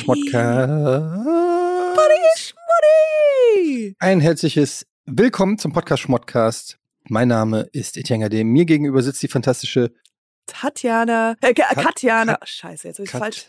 Schmodcast. Ein herzliches Willkommen zum Podcast Schmodcast. Mein Name ist Etienne Gade. Mir gegenüber sitzt die fantastische Tatjana. Katjana. Scheiße, jetzt habe ich falsch.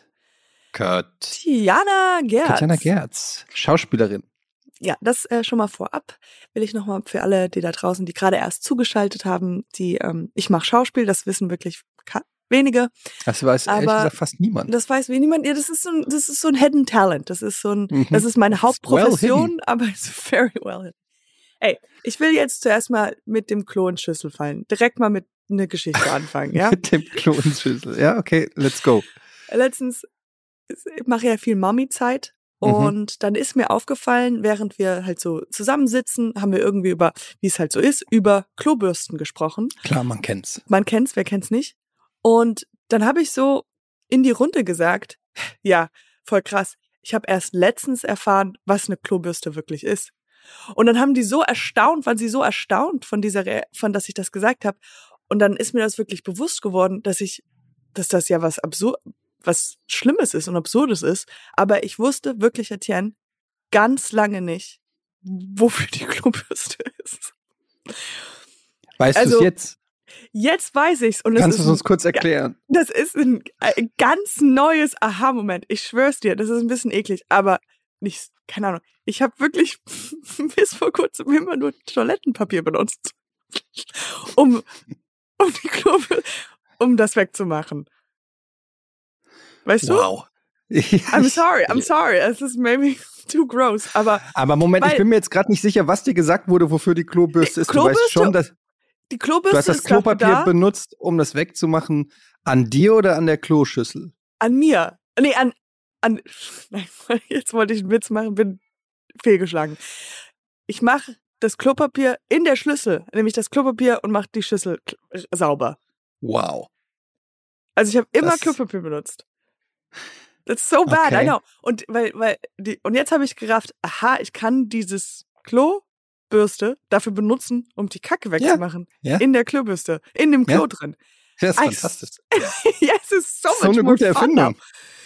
Tatjana Gerz. Katjana Gerz, Schauspielerin. Ja, das schon mal vorab. Will ich nochmal für alle, die da draußen, die gerade erst zugeschaltet haben, ich mache Schauspiel, das wissen wirklich wenige. Das weiß ehrlich gesagt fast niemand. Das weiß niemand. Ja, das ist so ein Hidden Talent. Das ist das ist meine Hauptprofession, aber it's very well hidden. Ey, ich will jetzt zuerst mal mit dem Klo in Schüssel fallen. Direkt mal mit einer Geschichte anfangen, ja? Mit dem Klo in Schüssel. Ja, okay, let's go. Letztens, ich mache ja viel Mami-Zeit. Und dann ist mir aufgefallen, während wir halt so zusammensitzen, haben wir irgendwie über, wie es halt so ist, über Klobürsten gesprochen. Klar, man kennt's. Man kennt's, wer kennt's nicht? Und dann habe ich so in die Runde gesagt, ja, voll krass, ich habe erst letztens erfahren, was eine Klobürste wirklich ist. Und dann waren sie so erstaunt von dass ich das gesagt habe. Und dann ist mir das wirklich bewusst geworden, dass das ja was Schlimmes ist und Absurdes ist. Aber ich wusste wirklich, Etienne, ganz lange nicht, wofür die Klobürste ist. Weißt du es jetzt? Jetzt weiß ich's. Und kannst du es uns kurz erklären? Das ist ein ganz neues Aha-Moment. Ich schwör's dir, das ist ein bisschen eklig, aber nicht, keine Ahnung. Ich habe wirklich bis vor kurzem immer nur Toilettenpapier benutzt, um die Klobürste, um das wegzumachen. Weißt du? Wow. I'm sorry. Es ist maybe too gross, aber Moment, ich bin mir jetzt gerade nicht sicher, was dir gesagt wurde, wofür die Klobürste ist. Du weißt schon, dass die Klobürste du hast das Klopapier benutzt, um das wegzumachen. An dir oder an der Kloschüssel? An mir. Nee, an nein, jetzt wollte ich einen Witz machen, bin fehlgeschlagen. Ich mache das Klopapier in der Schüssel, nämlich das Klopapier, und mache die Schüssel sauber. Wow. Also ich habe immer Klopapier benutzt. That's so bad, I know. Und und jetzt habe ich gerafft, aha, ich kann dieses Klobürste dafür benutzen, um die Kacke wegzumachen. Ja. In der Klobürste, in dem Klo drin. Das ist fantastisch. Ja, es ist so eine gute Erfindung.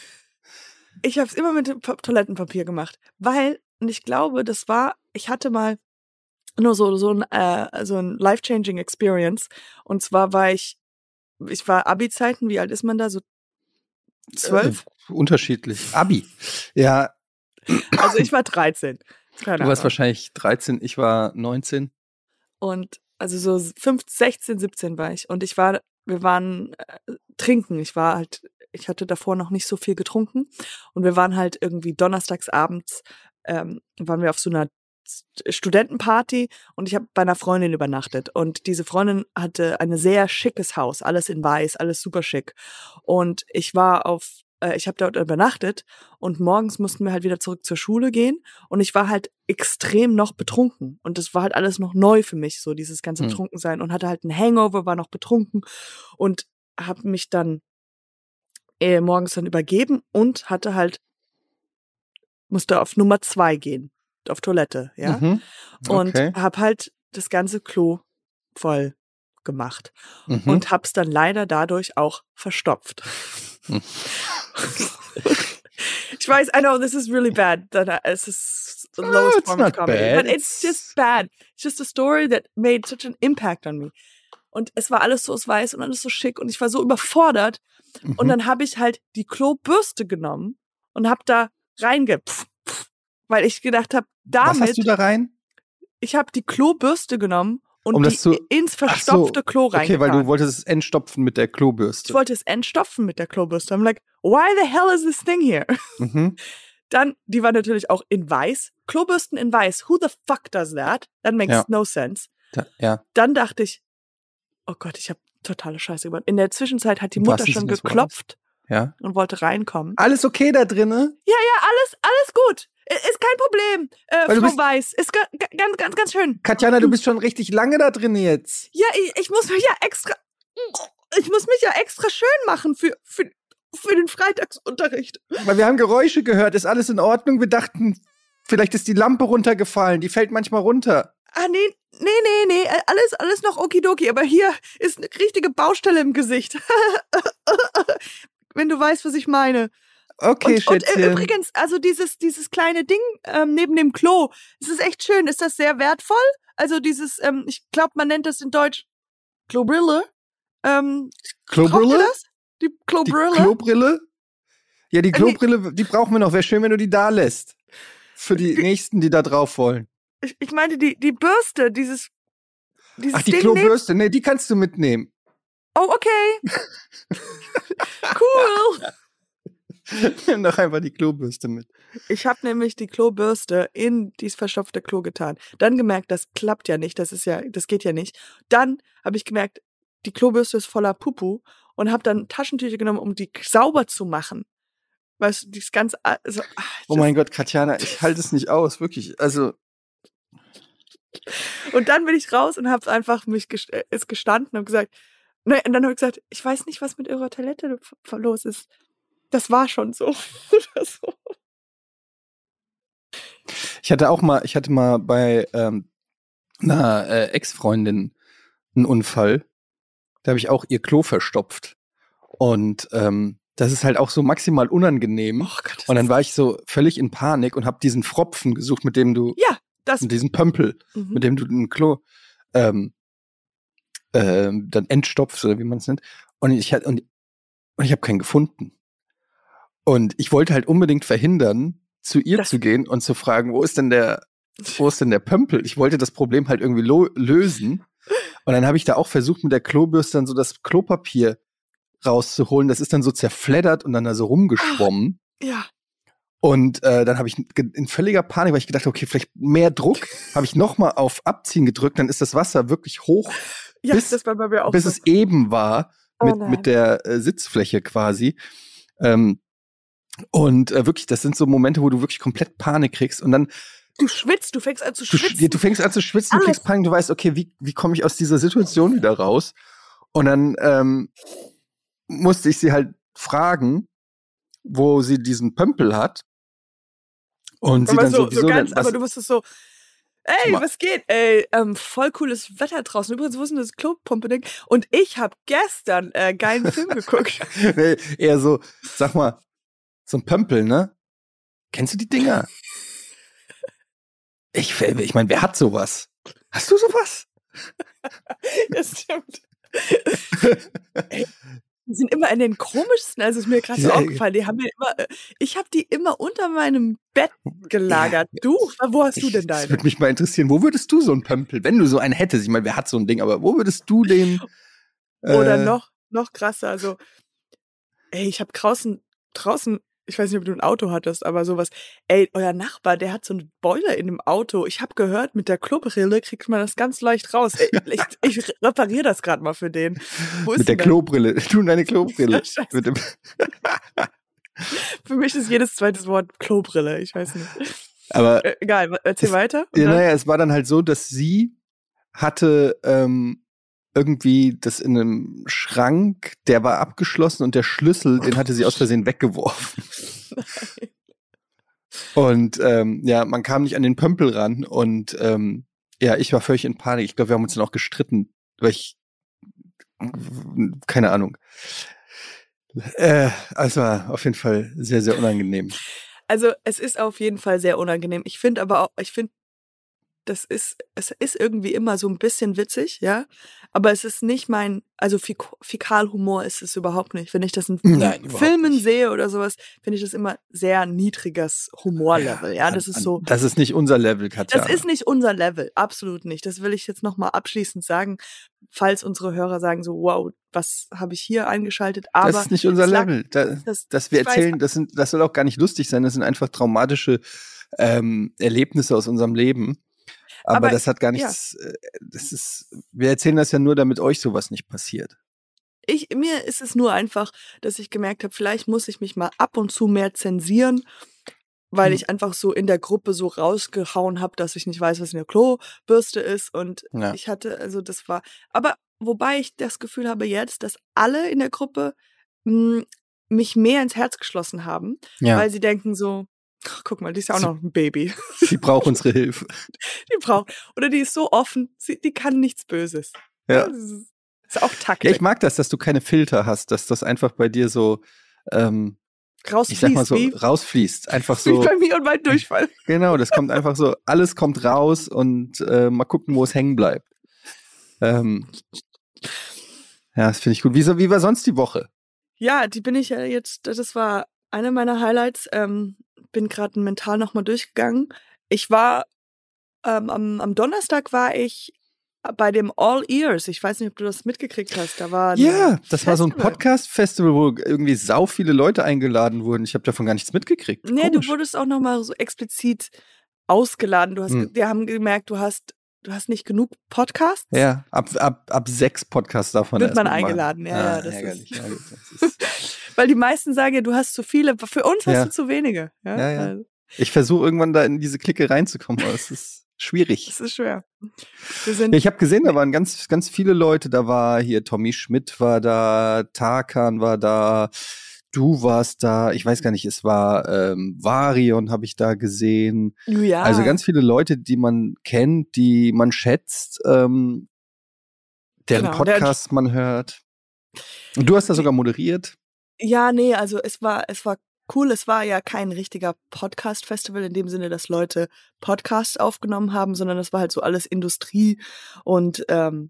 Ich habe es immer mit Toilettenpapier gemacht, und ich glaube, ich hatte mal nur so ein life-changing Experience. Und zwar war ich war Abi-Zeiten, wie alt ist man da? So 12? Unterschiedlich. Abi. Ja. Also ich war 13. Keine Du warst Ahnung. wahrscheinlich 13, ich war 19. Und also so 16, 17 war ich. Und wir waren trinken. Ich hatte davor noch nicht so viel getrunken. Und wir waren halt irgendwie donnerstags abends, waren wir auf so einer Studentenparty, und ich habe bei einer Freundin übernachtet. Und diese Freundin hatte ein sehr schickes Haus, alles in weiß, alles super schick. Und ich habe dort übernachtet, und morgens mussten wir halt wieder zurück zur Schule gehen, und ich war halt extrem noch betrunken, und das war halt alles noch neu für mich, so dieses ganze Betrunkensein, und hatte halt einen Hangover, war noch betrunken und habe mich dann morgens dann übergeben und musste auf Nummer 2 gehen, auf Toilette, ja. Okay. Und habe halt das ganze Klo voll gemacht und hab's dann leider dadurch auch verstopft. Ich weiß, I know this is really bad. Es ist the lowest form of comedy, but it's just bad. It's just a story that made such an impact on me. Und es war alles so weiß und alles so schick, und ich war so überfordert. Und dann habe ich halt die Klobürste genommen und habe da weil ich gedacht habe, damit. Was hast du da rein? Ich habe die Klobürste genommen und ins verstopfte Klo reingetan. Okay, weil du wolltest es entstopfen mit der Klobürste. Ich wollte es entstopfen mit der Klobürste. I'm like, why the hell is this thing here? Dann, die war natürlich auch in weiß. Klobürsten in weiß. Who the fuck does that? That makes no sense. Dann dachte ich, oh Gott, ich habe totale Scheiße gemacht. In der Zwischenzeit hat die Mutter schon geklopft und wollte reinkommen. Alles okay da drinnen? Ja, alles gut. Ist kein Problem, Frau Weiß. Ist ganz schön. Katjana, du bist schon richtig lange da drin jetzt. Ja, ich muss mich ja extra schön machen für den Freitagsunterricht. Weil wir haben Geräusche gehört. Ist alles in Ordnung? Wir dachten, vielleicht ist die Lampe runtergefallen. Die fällt manchmal runter. Ah, nee. Alles noch okidoki. Aber hier ist eine richtige Baustelle im Gesicht. Wenn du weißt, was ich meine. Okay, und Schätzchen. übrigens, also dieses kleine Ding neben dem Klo, es ist echt schön. Ist das sehr wertvoll? Also dieses, ich glaube, man nennt das in Deutsch Klobrille. Braucht ihr Klobrille? das? Die Die Klobrille? Klobrille? Ja, die Nee, Klobrille, die brauchen wir noch. Wäre schön, wenn du die da lässt. Für die Nächsten, die da drauf wollen. ich meinte die Bürste, dieses Ach, die Ding Klobürste. Nee, die kannst du mitnehmen. Oh, okay. Cool. Nimm doch einfach die Klobürste mit. Ich habe nämlich die Klobürste in dieses verstopfte Klo getan. Dann gemerkt, das klappt ja nicht, das geht ja nicht. Dann habe ich gemerkt, die Klobürste ist voller Pupu und habe dann Taschentücher genommen, um die sauber zu machen. Weißt du, dieses ganze also, Oh mein Gott, Katjana, ich halte es nicht aus, wirklich. Also, und dann bin ich raus und habe einfach ist gestanden und gesagt, ne, und dann habe ich gesagt, ich weiß nicht, was mit eurer Toilette los ist. Das war schon so. Oder so. ich hatte mal bei einer Ex-Freundin einen Unfall. Da habe ich auch ihr Klo verstopft. Und das ist halt auch so maximal unangenehm. Oh Gott, und dann war ich so völlig in Panik und habe diesen Fropfen gesucht, mit dem du, mit diesem Pömpel, mit dem du ein Klo dann entstopfst oder wie man es nennt. Und ich habe keinen gefunden. Und ich wollte halt unbedingt verhindern, zu ihr zu gehen und zu fragen, wo ist denn der Pömpel? Ich wollte das Problem halt irgendwie lösen. Und dann habe ich da auch versucht, mit der Klobürste dann so das Klopapier rauszuholen. Das ist dann so zerfleddert und dann da so rumgeschwommen. Ja. Und dann habe ich in völliger Panik, weil ich gedacht habe, okay, vielleicht mehr Druck, habe ich nochmal auf Abziehen gedrückt, dann ist das Wasser wirklich hoch, das war bei mir auch bis so. es eben war mit der Sitzfläche quasi. Und wirklich, das sind so Momente, wo du wirklich komplett Panik kriegst und dann du schwitzt, du fängst an zu schwitzen. Du fängst an zu schwitzen, du kriegst Panik, du weißt, okay, wie komme ich aus dieser Situation wieder raus? Und dann musste ich sie halt fragen, wo sie diesen Pömpel hat. Und sie dann so ganz, was, aber du wusstest so, ey, was geht? Ey, voll cooles Wetter draußen. Übrigens, wo ist denn das Klopumpe-Ding? Und ich habe gestern geilen Film geguckt. Nee, eher so, sag mal, so ein Pömpel, ne? Kennst du die Dinger? Ich meine, wer hat sowas? Hast du sowas? Das stimmt. Ey, die sind immer in den komischsten, also ist mir gerade so aufgefallen, ich habe die immer unter meinem Bett gelagert. Ja, du, wo hast du denn deine? Das würde mich mal interessieren, wo würdest du so einen Pömpel, wenn du so einen hättest, ich meine, wer hat so ein Ding, aber wo würdest du den? Oder noch krasser, also, ey, ich habe draußen, ich weiß nicht, ob du ein Auto hattest, aber sowas, ey, euer Nachbar, der hat so einen Boiler in dem Auto. Ich habe gehört, mit der Klobrille kriegt man das ganz leicht raus. Ey, ich repariere das gerade mal für den. Wo ist mit der Klobrille. Tu deine Klobrille. Für mich ist jedes zweites Wort Klobrille, ich weiß nicht. Aber egal, erzähl weiter. Ja, naja, es war dann halt so, dass sie hatte irgendwie das in einem Schrank, der war abgeschlossen und der Schlüssel, den hatte sie aus Versehen weggeworfen. Nein. Und ja, man kam nicht an den Pömpel ran und ja, ich war völlig in Panik. Ich glaube, wir haben uns dann auch gestritten, weil keine Ahnung. Also war auf jeden Fall sehr, sehr unangenehm. Also es ist auf jeden Fall sehr unangenehm. Ich finde aber auch, es ist irgendwie immer so ein bisschen witzig, ja. Aber es ist nicht also Fäkalhumor ist es überhaupt nicht. Wenn ich das in Filmen sehe oder sowas, finde ich das immer sehr niedriges Humorlevel, ja. Das ist so. Das ist nicht unser Level, Katja. Das ist nicht unser Level, absolut nicht. Das will ich jetzt nochmal abschließend sagen, falls unsere Hörer sagen so, wow, was habe ich hier eingeschaltet? Aber das ist nicht unser Level. Das wir erzählen, das soll auch gar nicht lustig sein. Das sind einfach traumatische Erlebnisse aus unserem Leben. Aber das hat gar nichts, wir erzählen das ja nur, damit euch sowas nicht passiert. Mir ist es nur einfach, dass ich gemerkt habe, vielleicht muss ich mich mal ab und zu mehr zensieren, weil ich einfach so in der Gruppe so rausgehauen habe, dass ich nicht weiß, was in der Klobürste ist. Und ich hatte, also das war, aber wobei ich das Gefühl habe jetzt, dass alle in der Gruppe mich mehr ins Herz geschlossen haben, weil sie denken so, ach, guck mal, die ist ja auch noch ein Baby. Sie braucht unsere Hilfe. Oder die ist so offen, die kann nichts Böses. Ja. Das ist auch Taktik. Ja, ich mag das, dass du keine Filter hast, dass das einfach bei dir so ich sag mal so, rausfließt. Rausfließt. Einfach Wie so. bei mir und meinem Durchfall. Genau, das kommt einfach so, alles kommt raus und mal gucken, wo es hängen bleibt. Ja, das finde ich gut. Wie war sonst die Woche? Ja, die bin ich ja jetzt, das war eine meiner Highlights. Bin gerade mental nochmal durchgegangen. Ich war, am Donnerstag war ich bei dem All Ears. Ich weiß nicht, ob du das mitgekriegt hast. Da war Ja, das war so ein Festival. Podcast-Festival, wo irgendwie sau viele Leute eingeladen wurden. Ich habe davon gar nichts mitgekriegt. Nee, Komisch. du wurdest auch nochmal so explizit ausgeladen. Wir haben gemerkt, du hast nicht genug Podcasts. Ja, ab 6 Podcasts davon Wird man erst mal machen. eingeladen. Ja, das ärgerlich, ist. ärgerlich. Das ist Weil die meisten sagen ja, du hast zu viele. Für uns Ja. hast du zu wenige. Ja. Ja. Ich versuche irgendwann da in diese Clique reinzukommen, aber es ist schwierig. Es ist schwer. Ich habe gesehen, da waren ganz, ganz viele Leute. Da war hier Tommy Schmidt war da, Tarkan war da, du warst da. Ich weiß gar nicht, es war Varion habe ich da gesehen. Ja. Also ganz viele Leute, die man kennt, die man schätzt, deren Podcasts man hört. Und du hast da sogar moderiert. Ja, nee, also es war cool. Es war ja kein richtiger Podcast-Festival in dem Sinne, dass Leute Podcasts aufgenommen haben, sondern das war halt so alles Industrie und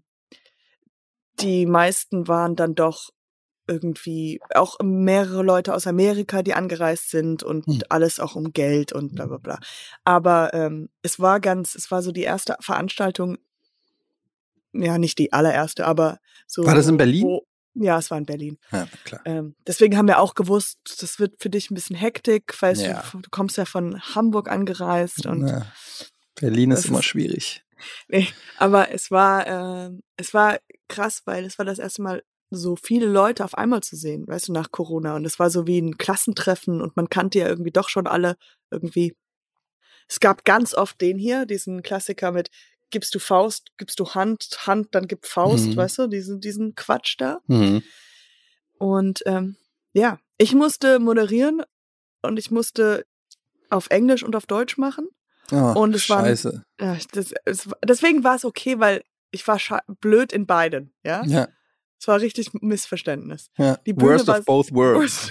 die meisten waren dann doch irgendwie auch mehrere Leute aus Amerika, die angereist sind und alles auch um Geld und bla bla bla. Aber es war so die erste Veranstaltung, ja, nicht die allererste, aber so. War das in Berlin? Ja, es war in Berlin. Ja, klar. Deswegen haben wir auch gewusst, das wird für dich ein bisschen Hektik, weil Ja. du kommst ja von Hamburg angereist und Ja. Berlin ist immer schwierig. Nee, aber es war krass, weil es war das erste Mal so viele Leute auf einmal zu sehen, weißt du, nach Corona. Und es war so wie ein Klassentreffen und man kannte ja irgendwie doch schon alle irgendwie. Es gab ganz oft diesen Klassiker mit gibst du Faust, gibst du Hand, dann gib Faust, weißt du, diesen Quatsch da. Und ja, ich musste moderieren und ich musste auf Englisch und auf Deutsch machen. Oh, und es scheiße. Deswegen war es okay, weil ich war blöd in beiden, ja? Ja. Es war richtig Missverständnis. Ja. Die Bühne Worst of both worlds.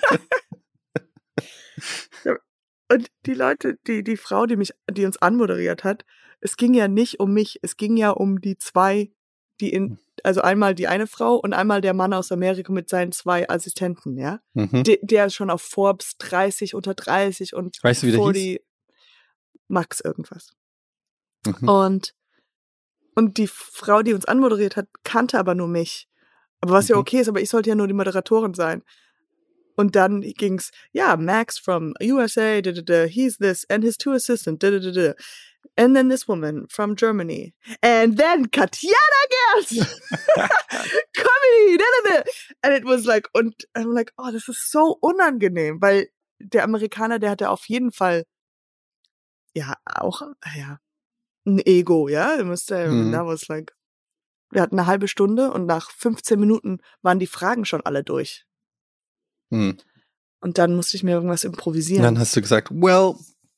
Und die Leute, die Frau, die uns anmoderiert hat, es ging ja nicht um mich, es ging ja um die zwei, also einmal die eine Frau und einmal der Mann aus Amerika mit seinen 2 Assistenten, ja? Der ist schon auf Forbes 30 unter 30 und weißt du, wie der hieß? Max irgendwas. Und die Frau, die uns anmoderiert hat, kannte aber nur mich. Aber was ja okay ist, aber ich sollte ja nur die Moderatorin sein. Und dann ging's, ja, Max from USA, he's this, and his 2 assistants, and then this woman from Germany, and then Katjana Gerz, comedy, and it was like, und I'm like, oh, das ist so unangenehm, weil der Amerikaner, der hatte auf jeden Fall, ja, auch, ja, ein Ego, ja, that was like, wir hatten eine halbe Stunde und nach 15 Minuten waren die Fragen schon alle durch. Und dann musste ich mir irgendwas improvisieren. Und dann hast du gesagt, well,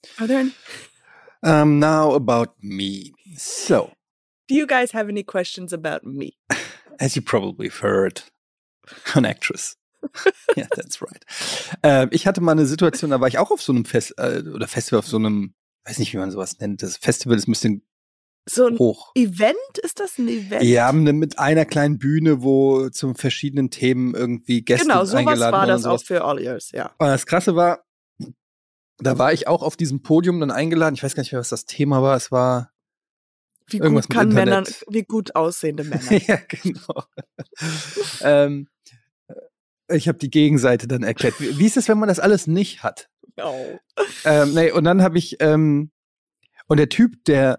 now about me. So. Do you guys have any questions about me? As you probably heard, an actress. Yeah, that's right. Ich hatte mal eine Situation, da war ich auch auf so einem Festival, auf so einem, weiß nicht, wie man sowas nennt. Das Festival ist ein bisschen so ein hoch. Event? Ist das ein Event? Ja, mit einer kleinen Bühne, wo zu verschiedenen Themen irgendwie Gäste eingeladen werden. Genau, sowas war das auch für All Ears, ja. Und das Krasse war, da war ich auch auf diesem Podium dann eingeladen. Ich weiß gar nicht mehr, was das Thema war. Es war wie irgendwas gut mit Internet. wie gut aussehende Männer. Ja, genau. Ich habe die Gegenseite dann erklärt. Wie ist es, wenn man das alles nicht hat? Oh. Nee, und dann habe ich und der Typ, der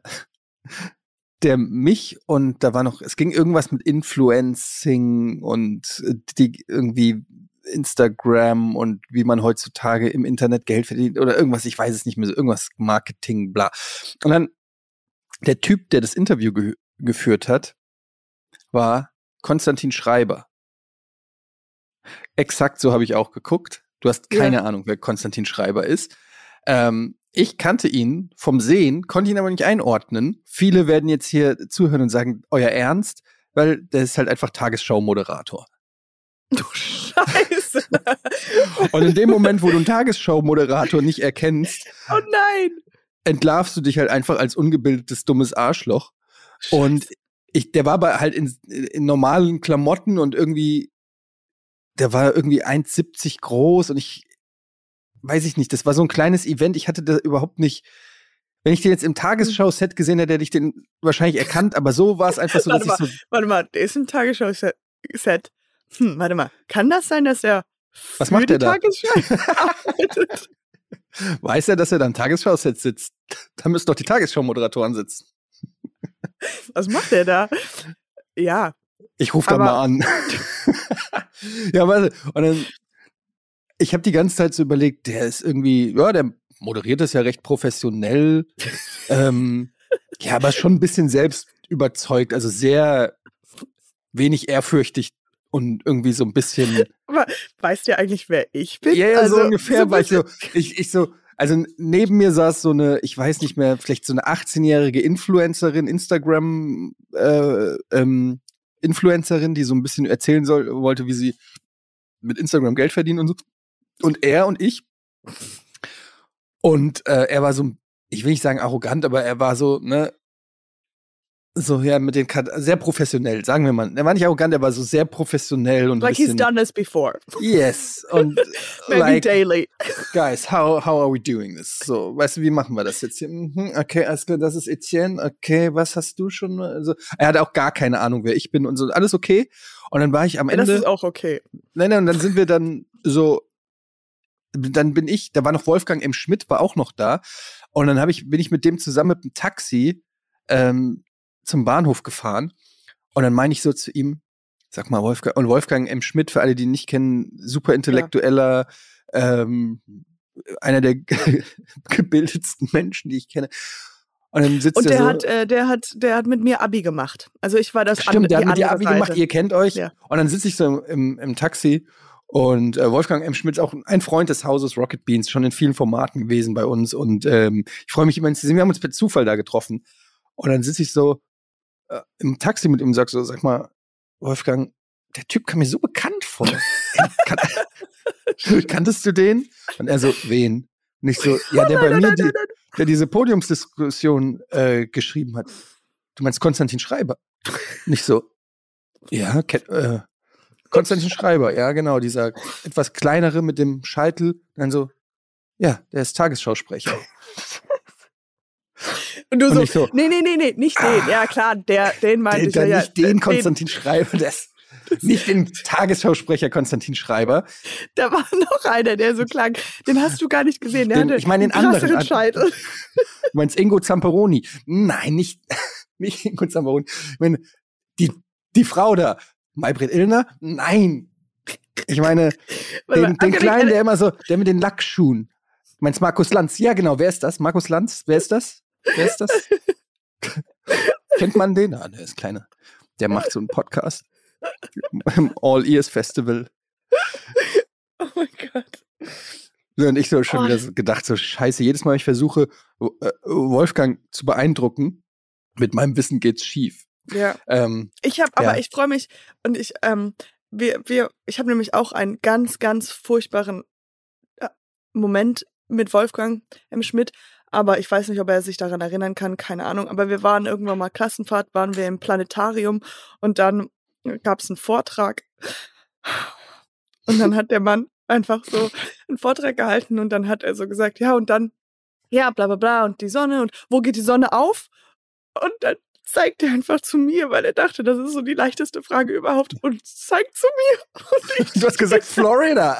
mich und da war noch, es ging irgendwas mit Influencing und die irgendwie Instagram und wie man heutzutage im Internet Geld verdient oder irgendwas, ich weiß es nicht mehr so, irgendwas Marketing, bla. Und dann der Typ, der das Interview geführt hat, war Konstantin Schreiber. Exakt so habe ich auch geguckt. Du hast keine Ahnung, wer Konstantin Schreiber ist. Ich kannte ihn vom Sehen, konnte ihn aber nicht einordnen. Viele werden jetzt hier zuhören und sagen, euer Ernst? Weil der ist halt einfach Tagesschau-Moderator. Du Scheiße. Und in dem Moment, wo du einen Tagesschau-Moderator nicht erkennst, oh nein, entlarvst du dich halt einfach als ungebildetes, dummes Arschloch. Scheiße. Und der war aber halt in normalen Klamotten und irgendwie, der war irgendwie 1,70 groß und weiß ich nicht, das war so ein kleines Event, ich hatte da überhaupt nicht, wenn ich den jetzt im Tagesschau-Set gesehen hätte, hätte ich den wahrscheinlich erkannt, aber so war es einfach so, Warte mal, der ist im Tagesschau-Set. Warte mal, kann das sein, dass er was macht der da? Tagesschau arbeitet? Weiß er, dass er da im Tagesschau-Set sitzt? Da müssen doch die Tagesschau-Moderatoren sitzen. Was macht der da? Ja. Ich rufe da mal an. Ja, warte. Und dann, ich habe die ganze Zeit so überlegt, der ist irgendwie, ja, der moderiert das ja recht professionell. Ja, aber schon ein bisschen selbst überzeugt, also sehr wenig ehrfürchtig und irgendwie so ein bisschen. Aber weißt du eigentlich, wer ich bin? Ja, also, so ungefähr, weil ich so, also neben mir saß so eine, ich weiß nicht mehr, vielleicht so eine 18-jährige Influencerin, Influencerin, die so ein bisschen erzählen wollte, wie sie mit Instagram Geld verdienen und so. Und er und ich. Und er war so, ich will nicht sagen arrogant, aber er war so, ne, so, ja, mit den sehr professionell, sagen wir mal. Er war nicht arrogant, er war so sehr professionell und like he's done this before. Yes. Und maybe like, daily. Guys, how are we doing this? So, weißt du, wie machen wir das jetzt hier? Okay, alles klar, das ist Etienne. Okay, was hast du schon? Also, er hatte auch gar keine Ahnung, wer ich bin und so. Alles okay. Und dann war ich am Ende. Das ist auch okay. Nein, und dann sind wir dann so, dann da war noch Wolfgang M. Schmidt, war auch noch da. Und dann bin ich mit dem zusammen mit dem Taxi zum Bahnhof gefahren. Und dann meine ich so zu ihm, sag mal, Wolfgang M. Schmidt, für alle, die ihn nicht kennen, super intellektueller, einer der gebildetsten Menschen, die ich kenne. Und dann sitzt und der der hat mit mir Abi gemacht. Also ich war das Stimmt, der hat mit dir Abi gemacht, ihr kennt euch. Ja. Und dann sitze ich so im Taxi und Wolfgang M. Schmidt ist auch ein Freund des Hauses Rocket Beans, schon in vielen Formaten gewesen bei uns. Und ich freue mich immer, ihn zu sehen. Wir haben uns per Zufall da getroffen. Und dann sitze ich so im Taxi mit ihm und sag mal, Wolfgang, der Typ kam mir so bekannt vor. Kanntest du den? Und er so, wen? Und ich so, ja, der bei mir, der diese Podiumsdiskussion geschrieben hat. Du meinst Konstantin Schreiber? Nicht so, ja, Konstantin Schreiber, ja, genau, dieser etwas kleinere mit dem Scheitel. Und dann so, ja, der ist Tagesschausprecher. Und du so, nee, nicht den. Ja, klar, den meinte ich ja. Nicht den Konstantin Schreiber, nicht den Tagesschausprecher Konstantin Schreiber. Da war noch einer, der so klang. Den hast du gar nicht gesehen. Der hatte ich meine den anderen Scheitel. Du meinst Ingo Zamperoni? Nein, nicht Ingo Zamperoni. Ich meine, die Frau da, Maybrit Illner? Nein. Ich meine, den Kleinen, der immer so, der mit den Lackschuhen. Du meinst Markus Lanz? Ja, genau. Wer ist das? Markus Lanz? Wer ist das? Kennt man den? Ah, der ist kleiner. Der macht so einen Podcast. Im All Ears Festival. Oh mein Gott. Und ich so schon wieder so gedacht, so scheiße, jedes Mal, wenn ich versuche, Wolfgang zu beeindrucken, mit meinem Wissen geht's schief. Ja. Ich freue mich und ich habe nämlich auch einen ganz, ganz furchtbaren Moment mit Wolfgang M. Schmidt, aber ich weiß nicht, ob er sich daran erinnern kann, keine Ahnung, aber wir waren irgendwann mal Klassenfahrt, waren wir im Planetarium und dann gab es einen Vortrag und dann hat der Mann einfach so einen Vortrag gehalten und dann hat er so gesagt, ja und dann, ja bla bla bla und die Sonne und wo geht die Sonne auf? Und dann zeigt er einfach zu mir, weil er dachte, das ist so die leichteste Frage überhaupt und zeigt zu mir. Und du hast gesagt Florida.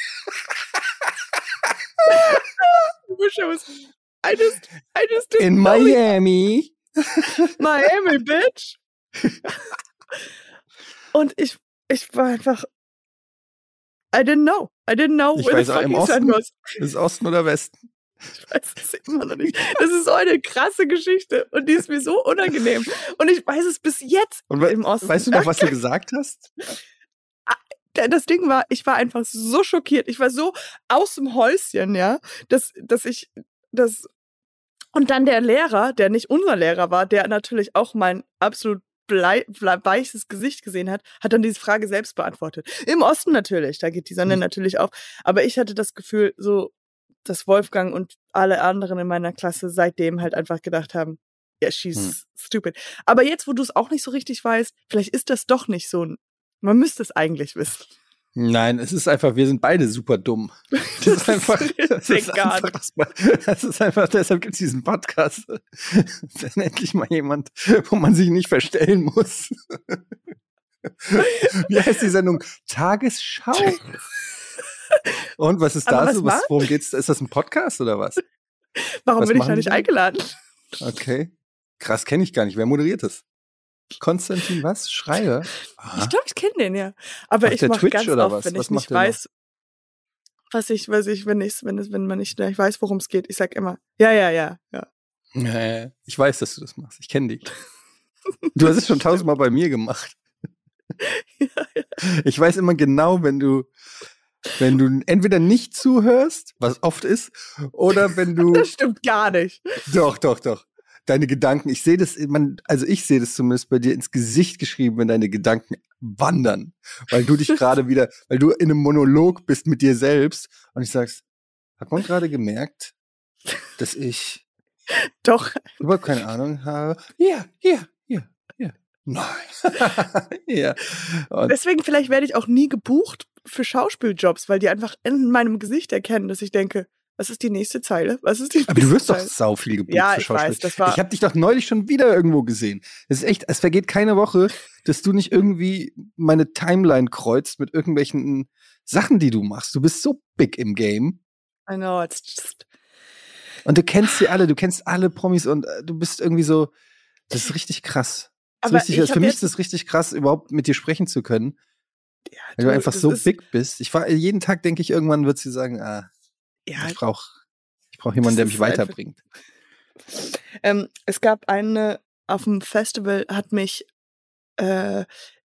I just didn't in Miami. Miami, bitch. Und ich war einfach I didn't know ich where weiß the fucking sun was. Ist Osten oder Westen? Ich weiß es immer noch nicht. Das ist so eine krasse Geschichte und die ist mir so unangenehm. Und ich weiß es bis jetzt im Osten. Weißt du noch, was du gesagt hast? Das Ding war, ich war einfach so schockiert. Ich war so aus dem Häuschen, ja, dass ich das. Und dann der Lehrer, der nicht unser Lehrer war, der natürlich auch mein absolut bleiches Gesicht gesehen hat dann diese Frage selbst beantwortet. Im Osten natürlich, da geht die Sonne natürlich auf. Aber ich hatte das Gefühl, so, dass Wolfgang und alle anderen in meiner Klasse seitdem halt einfach gedacht haben, ja, she's stupid. Aber jetzt, wo du es auch nicht so richtig weißt, vielleicht ist das doch nicht so. Man müsste es eigentlich wissen. Nein, es ist einfach, wir sind beide super dumm. Das ist einfach, deshalb gibt es diesen Podcast. Dass endlich mal jemand, wo man sich nicht verstellen muss. Wie heißt die Sendung? Tagesschau? Und was ist da so? Worum geht's? Ist das ein Podcast oder was? Warum bin ich da nicht eingeladen? Okay. Krass, kenne ich gar nicht. Wer moderiert das? Konstantin was? Schreier? Aha. Ich glaube, ich kenne den, ja. Aber ich mache ganz oft, wenn ich nicht weiß, wenn man nicht weiß, worum es geht. Ich sag immer, ja. Ich weiß, dass du das machst. Ich kenne dich. Du hast es schon 1000-mal bei mir gemacht. Ja. Ich weiß immer genau, wenn du entweder nicht zuhörst, was oft ist, oder wenn du... Das stimmt gar nicht. Doch. Deine Gedanken, ich sehe das zumindest bei dir ins Gesicht geschrieben, wenn deine Gedanken wandern, weil du dich gerade wieder, weil du in einem Monolog bist mit dir selbst und ich sagst, hat man gerade gemerkt, dass ich doch überhaupt keine Ahnung habe? Ja. Nein. Ja. Deswegen vielleicht werde ich auch nie gebucht für Schauspieljobs, weil die einfach in meinem Gesicht erkennen, dass ich denke, was ist die nächste Zeile? Aber du wirst doch sau viel gebucht für Schauspiel. Weiß, ich habe dich doch neulich schon wieder irgendwo gesehen. Es ist echt, es vergeht keine Woche, dass du nicht irgendwie meine Timeline kreuzt mit irgendwelchen Sachen, die du machst. Du bist so big im Game. I know, it's just... Und du kennst du kennst alle Promis und du bist irgendwie so, das ist richtig krass. Aber für mich ist es richtig krass, überhaupt mit dir sprechen zu können. Ja, weil du einfach so big bist. Jeden Tag denke ich, irgendwann wird sie sagen, ja, ich brauch jemanden, der mich weiterbringt. Es gab auf dem Festival hat mich der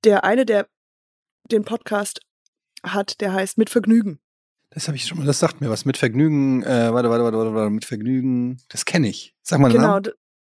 den Podcast hat, der heißt Mit Vergnügen. Das habe ich schon mal, das sagt mir was. Mit Vergnügen, warte, mit Vergnügen, das kenne ich. Sag mal den Namen.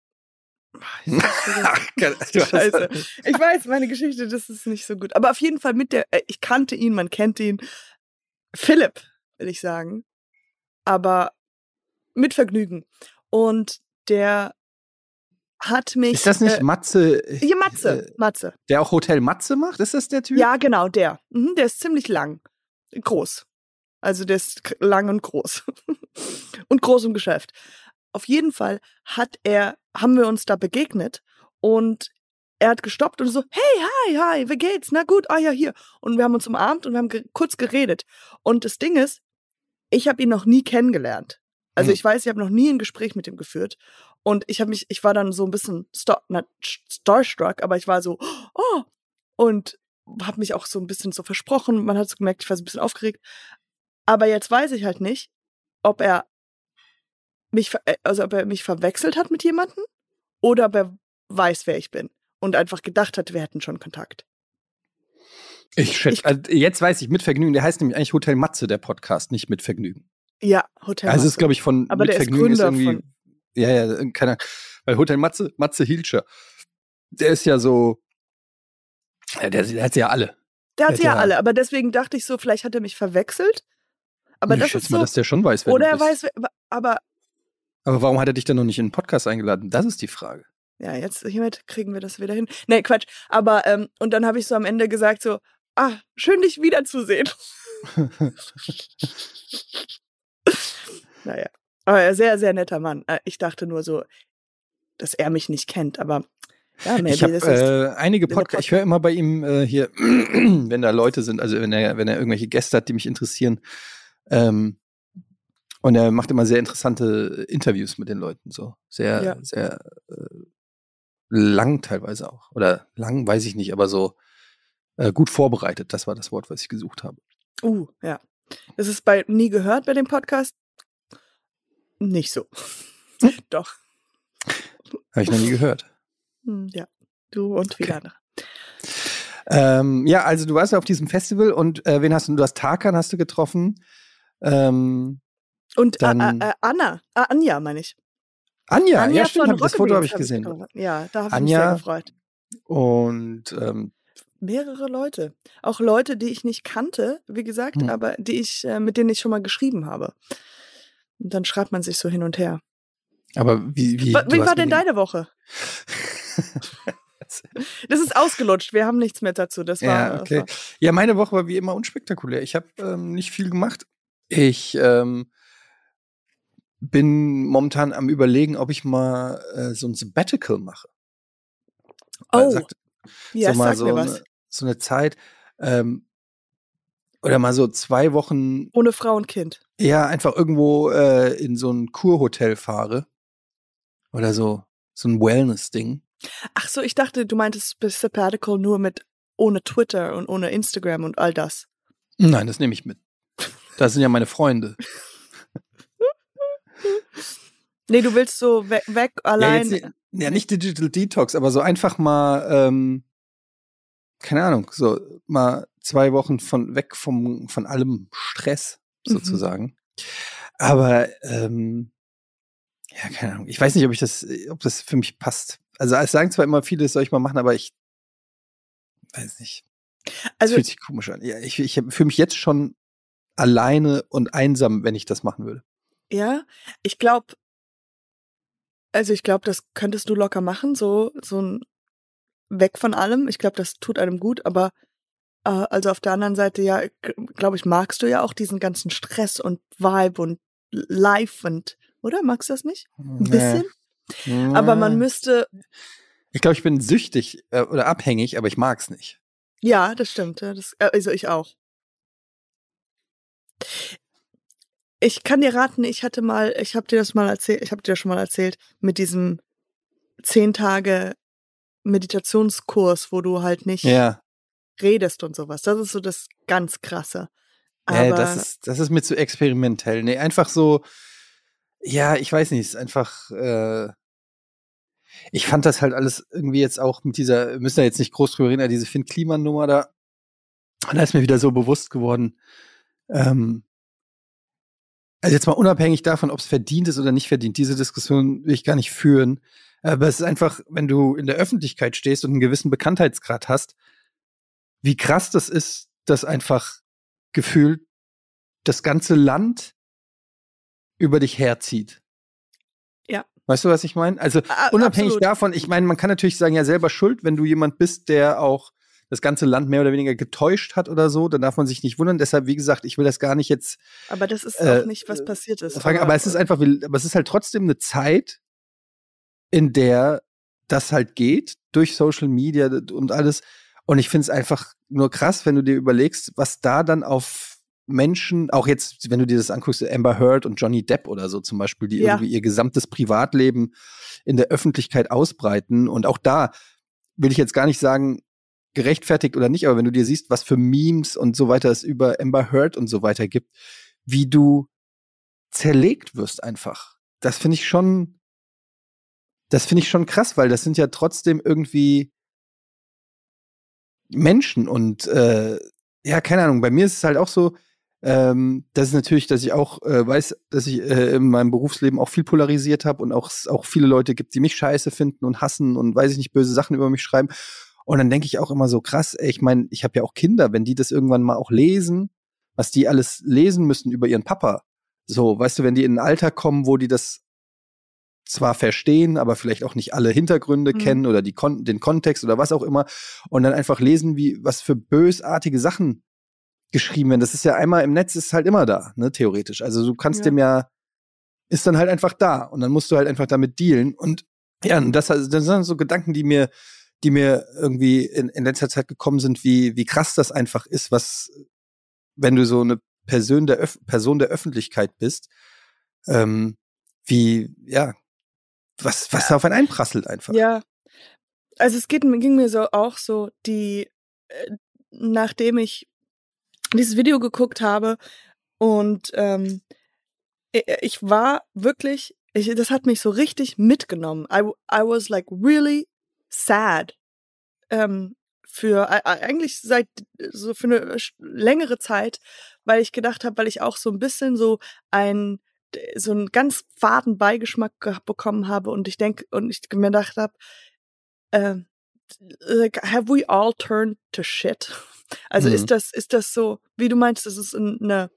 Scheiße. Ich weiß, meine Geschichte, das ist nicht so gut. Aber auf jeden Fall ich kannte ihn, man kennt ihn. Philipp, will ich sagen. Aber mit Vergnügen. Und der hat mich... Ist das nicht Matze? Ja, Matze. Der auch Hotel Matze macht? Ist das der Typ? Ja, genau, der. Der ist ziemlich lang. Groß. Also der ist lang und groß. Und groß im Geschäft. Auf jeden Fall haben wir uns da begegnet und er hat gestoppt und so, hey, hi, wie geht's? Na gut, ja, hier. Und wir haben uns umarmt und wir haben kurz geredet. Und das Ding ist, ich habe ihn noch nie kennengelernt. Also ich weiß, ich habe noch nie ein Gespräch mit ihm geführt. Und ich war dann so ein bisschen starstruck, aber ich war so, oh, und habe mich auch so ein bisschen so versprochen. Man hat so gemerkt, ich war so ein bisschen aufgeregt. Aber jetzt weiß ich halt nicht, ob er mich verwechselt hat mit jemandem oder ob er weiß, wer ich bin und einfach gedacht hat, wir hätten schon Kontakt. Jetzt weiß ich, Mit Vergnügen, der heißt nämlich eigentlich Hotel Matze, der Podcast, nicht Mit Vergnügen. Ja, Hotel Matze. Also ist, glaube ich, von aber Mit der Vergnügen ist irgendwie. Von ja, keine Ahnung. Weil Hotel Matze Hilscher, der ist ja so, der hat sie ja alle. Der hat sie ja alle, aber deswegen dachte ich so, vielleicht hat er mich verwechselt. Aber das ist so, dass der schon weiß, wer oder du bist. Er weiß, aber warum hat er dich denn noch nicht in den Podcast eingeladen? Das ist die Frage. Ja, hiermit kriegen wir das wieder hin. Nee, Quatsch. Aber, und dann habe ich so am Ende gesagt so, schön dich wiederzusehen. Naja. Aber er sehr, sehr netter Mann. Ich dachte nur so, dass er mich nicht kennt, aber ja, ich habe einige Podcasts, ich höre immer bei ihm hier, wenn da Leute sind, also wenn er irgendwelche Gäste hat, die mich interessieren, und er macht immer sehr interessante Interviews mit den Leuten, so sehr lang teilweise auch, oder lang, weiß ich nicht, aber so gut vorbereitet, das war das Wort, was ich gesucht habe. Ja. Das ist bei Nie gehört bei dem Podcast nicht so. Doch. Habe ich noch nie gehört. Ja, du und viele andere. Ja, also du warst ja auf diesem Festival und wen hast du? Du hast Tarkan hast du getroffen. Und Anja, meine ich. Anja, ja stimmt, das Foto habe ich gesehen. Ja, da habe ich mich sehr gefreut. Und Mehrere Leute. Auch Leute, die ich nicht kannte, wie gesagt, aber mit denen ich schon mal geschrieben habe. Und dann schreibt man sich so hin und her. aber wie Wie war denn deine Woche? Das ist ausgelutscht, wir haben nichts mehr dazu. Ja, okay. Ja, meine Woche war wie immer unspektakulär. Ich habe nicht viel gemacht. Ich bin momentan am Überlegen, ob ich mal so ein Sabbatical mache. Oh, ja, sag mir was. So eine Zeit oder mal so 2 Wochen ohne Frau und Kind. Ja, einfach irgendwo in so ein Kurhotel fahre oder so ein Wellness-Ding. Ach so, ich dachte, du meintest Sabbatical nur ohne Twitter und ohne Instagram und all das. Nein, das nehme ich mit. Das sind ja meine Freunde. Nee, du willst so weg allein. Ja, nicht Digital Detox, aber so einfach mal, keine Ahnung, so mal 2 Wochen weg von allem Stress sozusagen. Aber ja, keine Ahnung. Ich weiß nicht, ob das für mich passt. Also es sagen zwar immer viele, das soll ich mal machen, aber ich weiß nicht. Also, das fühlt sich komisch an. Ja, ich fühle mich jetzt schon alleine und einsam, wenn ich das machen würde. Ja, ich glaube, das könntest du locker machen, so ein weg von allem. Ich glaube, das tut einem gut, aber also auf der anderen Seite, ja, glaube ich, magst du ja auch diesen ganzen Stress und Vibe und Life oder? Magst du das nicht? Ein bisschen? Aber man müsste. Ich glaube, ich bin süchtig oder abhängig, aber ich mag's nicht. Ja, das stimmt. Ja, also ich auch. Ich kann dir raten, ich habe dir das schon mal erzählt, mit diesem 10 Tage Meditationskurs, wo du halt nicht redest und sowas. Das ist so das ganz Krasse. Aber das ist mir zu experimentell. Nee, einfach so, ja, ich weiß nicht, es ist einfach, ich fand das halt alles irgendwie jetzt auch mit dieser, wir müssen ja jetzt nicht groß drüber reden, diese Finn-Kliman-Nummer da. Und da ist mir wieder so bewusst geworden, also jetzt mal unabhängig davon, ob es verdient ist oder nicht verdient, diese Diskussion will ich gar nicht führen. Aber es ist einfach, wenn du in der Öffentlichkeit stehst und einen gewissen Bekanntheitsgrad hast, wie krass das ist, dass einfach gefühlt das ganze Land über dich herzieht. Ja. Weißt du, was ich meine? Also unabhängig davon, ich meine, man kann natürlich sagen, ja, selber schuld, wenn du jemand bist, der auch das ganze Land mehr oder weniger getäuscht hat oder so, dann darf man sich nicht wundern. Deshalb, wie gesagt, ich will das gar nicht jetzt. Aber das ist auch nicht, was passiert ist. Aber es ist einfach, aber es ist halt trotzdem eine Zeit, in der das halt geht, durch Social Media und alles. Und ich finde es einfach nur krass, wenn du dir überlegst, was da dann auf Menschen, auch jetzt, wenn du dir das anguckst, Amber Heard und Johnny Depp oder so zum Beispiel, die irgendwie ihr gesamtes Privatleben in der Öffentlichkeit ausbreiten. Und auch da will ich jetzt gar nicht sagen, gerechtfertigt oder nicht, aber wenn du dir siehst, was für Memes und so weiter es über Amber Heard und so weiter gibt, wie du zerlegt wirst einfach. Das finde ich schon krass, weil das sind ja trotzdem irgendwie Menschen und ja, keine Ahnung, bei mir ist es halt auch so, das ist natürlich, dass ich auch weiß, dass ich in meinem Berufsleben auch viel polarisiert habe und auch viele Leute gibt, die mich scheiße finden und hassen und weiß ich nicht, böse Sachen über mich schreiben. Und dann denke ich auch immer so, krass, ey, ich meine, ich habe ja auch Kinder, wenn die das irgendwann mal auch lesen, was die alles lesen müssen über ihren Papa. So, weißt du, wenn die in ein Alter kommen, wo die das zwar verstehen, aber vielleicht auch nicht alle Hintergründe kennen oder den Kontext oder was auch immer und dann einfach lesen, was für bösartige Sachen geschrieben werden. Das ist ja einmal im Netz, ist halt immer da, ne, theoretisch. Also du kannst dem ist dann halt einfach da und dann musst du halt einfach damit dealen und ja, und das sind so Gedanken, die mir irgendwie in letzter Zeit gekommen sind, wie krass das einfach ist, wenn du so eine Person der Öffentlichkeit bist, was auf einen einprasselt einfach. Ja, also es ging mir so auch so, nachdem ich dieses Video geguckt habe und ich war wirklich, das hat mich so richtig mitgenommen. I was like really sad. Eigentlich für eine längere Zeit, weil ich gedacht habe, weil ich auch so ein bisschen so einen ganz faden Beigeschmack bekommen habe und ich mir gedacht habe, like, have we all turned to shit? Also ist das so, wie du meinst, das ist eine,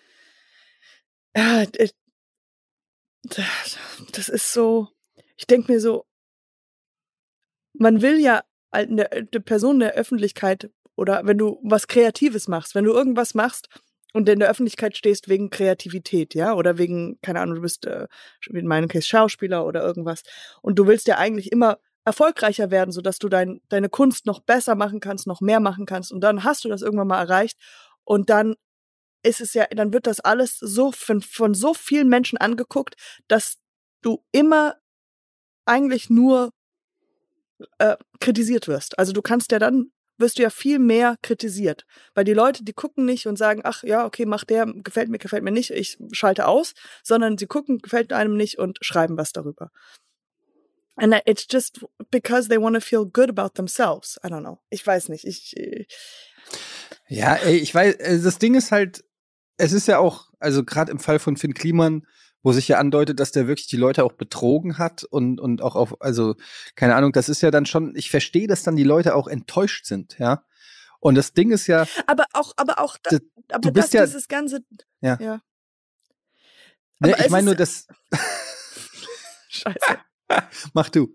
das ist so, ich denke mir so, man will ja eine Person der Öffentlichkeit oder wenn du was Kreatives machst, wenn du irgendwas machst und in der Öffentlichkeit stehst wegen Kreativität, ja, oder wegen, keine Ahnung, du bist in meinem Case Schauspieler oder irgendwas und du willst ja eigentlich immer erfolgreicher werden, sodass du deine Kunst noch besser machen kannst, noch mehr machen kannst und dann hast du das irgendwann mal erreicht und dann ist es ja, dann wird das alles so von so vielen Menschen angeguckt, dass du immer eigentlich nur kritisiert wirst. Also du kannst ja dann, wirst du ja viel mehr kritisiert. Weil die Leute, die gucken nicht und sagen, ach ja, okay, macht der, gefällt mir nicht, ich schalte aus, sondern sie gucken, gefällt einem nicht und schreiben was darüber. And it's just because they want to feel good about themselves. I don't know. Ich weiß nicht. Ja, ich weiß, das Ding ist halt, es ist ja auch, also gerade im Fall von Finn Kliman, wo sich ja andeutet, dass der wirklich die Leute auch betrogen hat und auch auf, also, keine Ahnung, das ist ja dann schon, ich verstehe, dass dann die Leute auch enttäuscht sind, ja. Und das Ding ist ja. Aber du bist ja dieses ganze. Ja. Ja. Ne, ich meine nur, das. Scheiße. Mach du.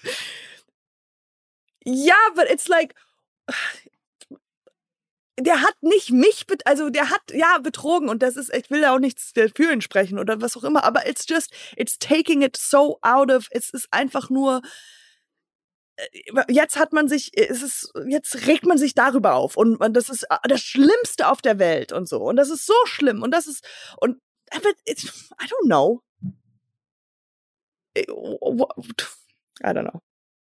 Ja, but it's like. Der hat nicht mich, der hat ja betrogen und das ist, ich will ja auch nichts für ihn sprechen oder was auch immer, aber it's taking it so out of, es ist einfach nur, jetzt regt man sich darüber auf und das ist das Schlimmste auf der Welt und so und das ist so schlimm und I don't know. I don't know.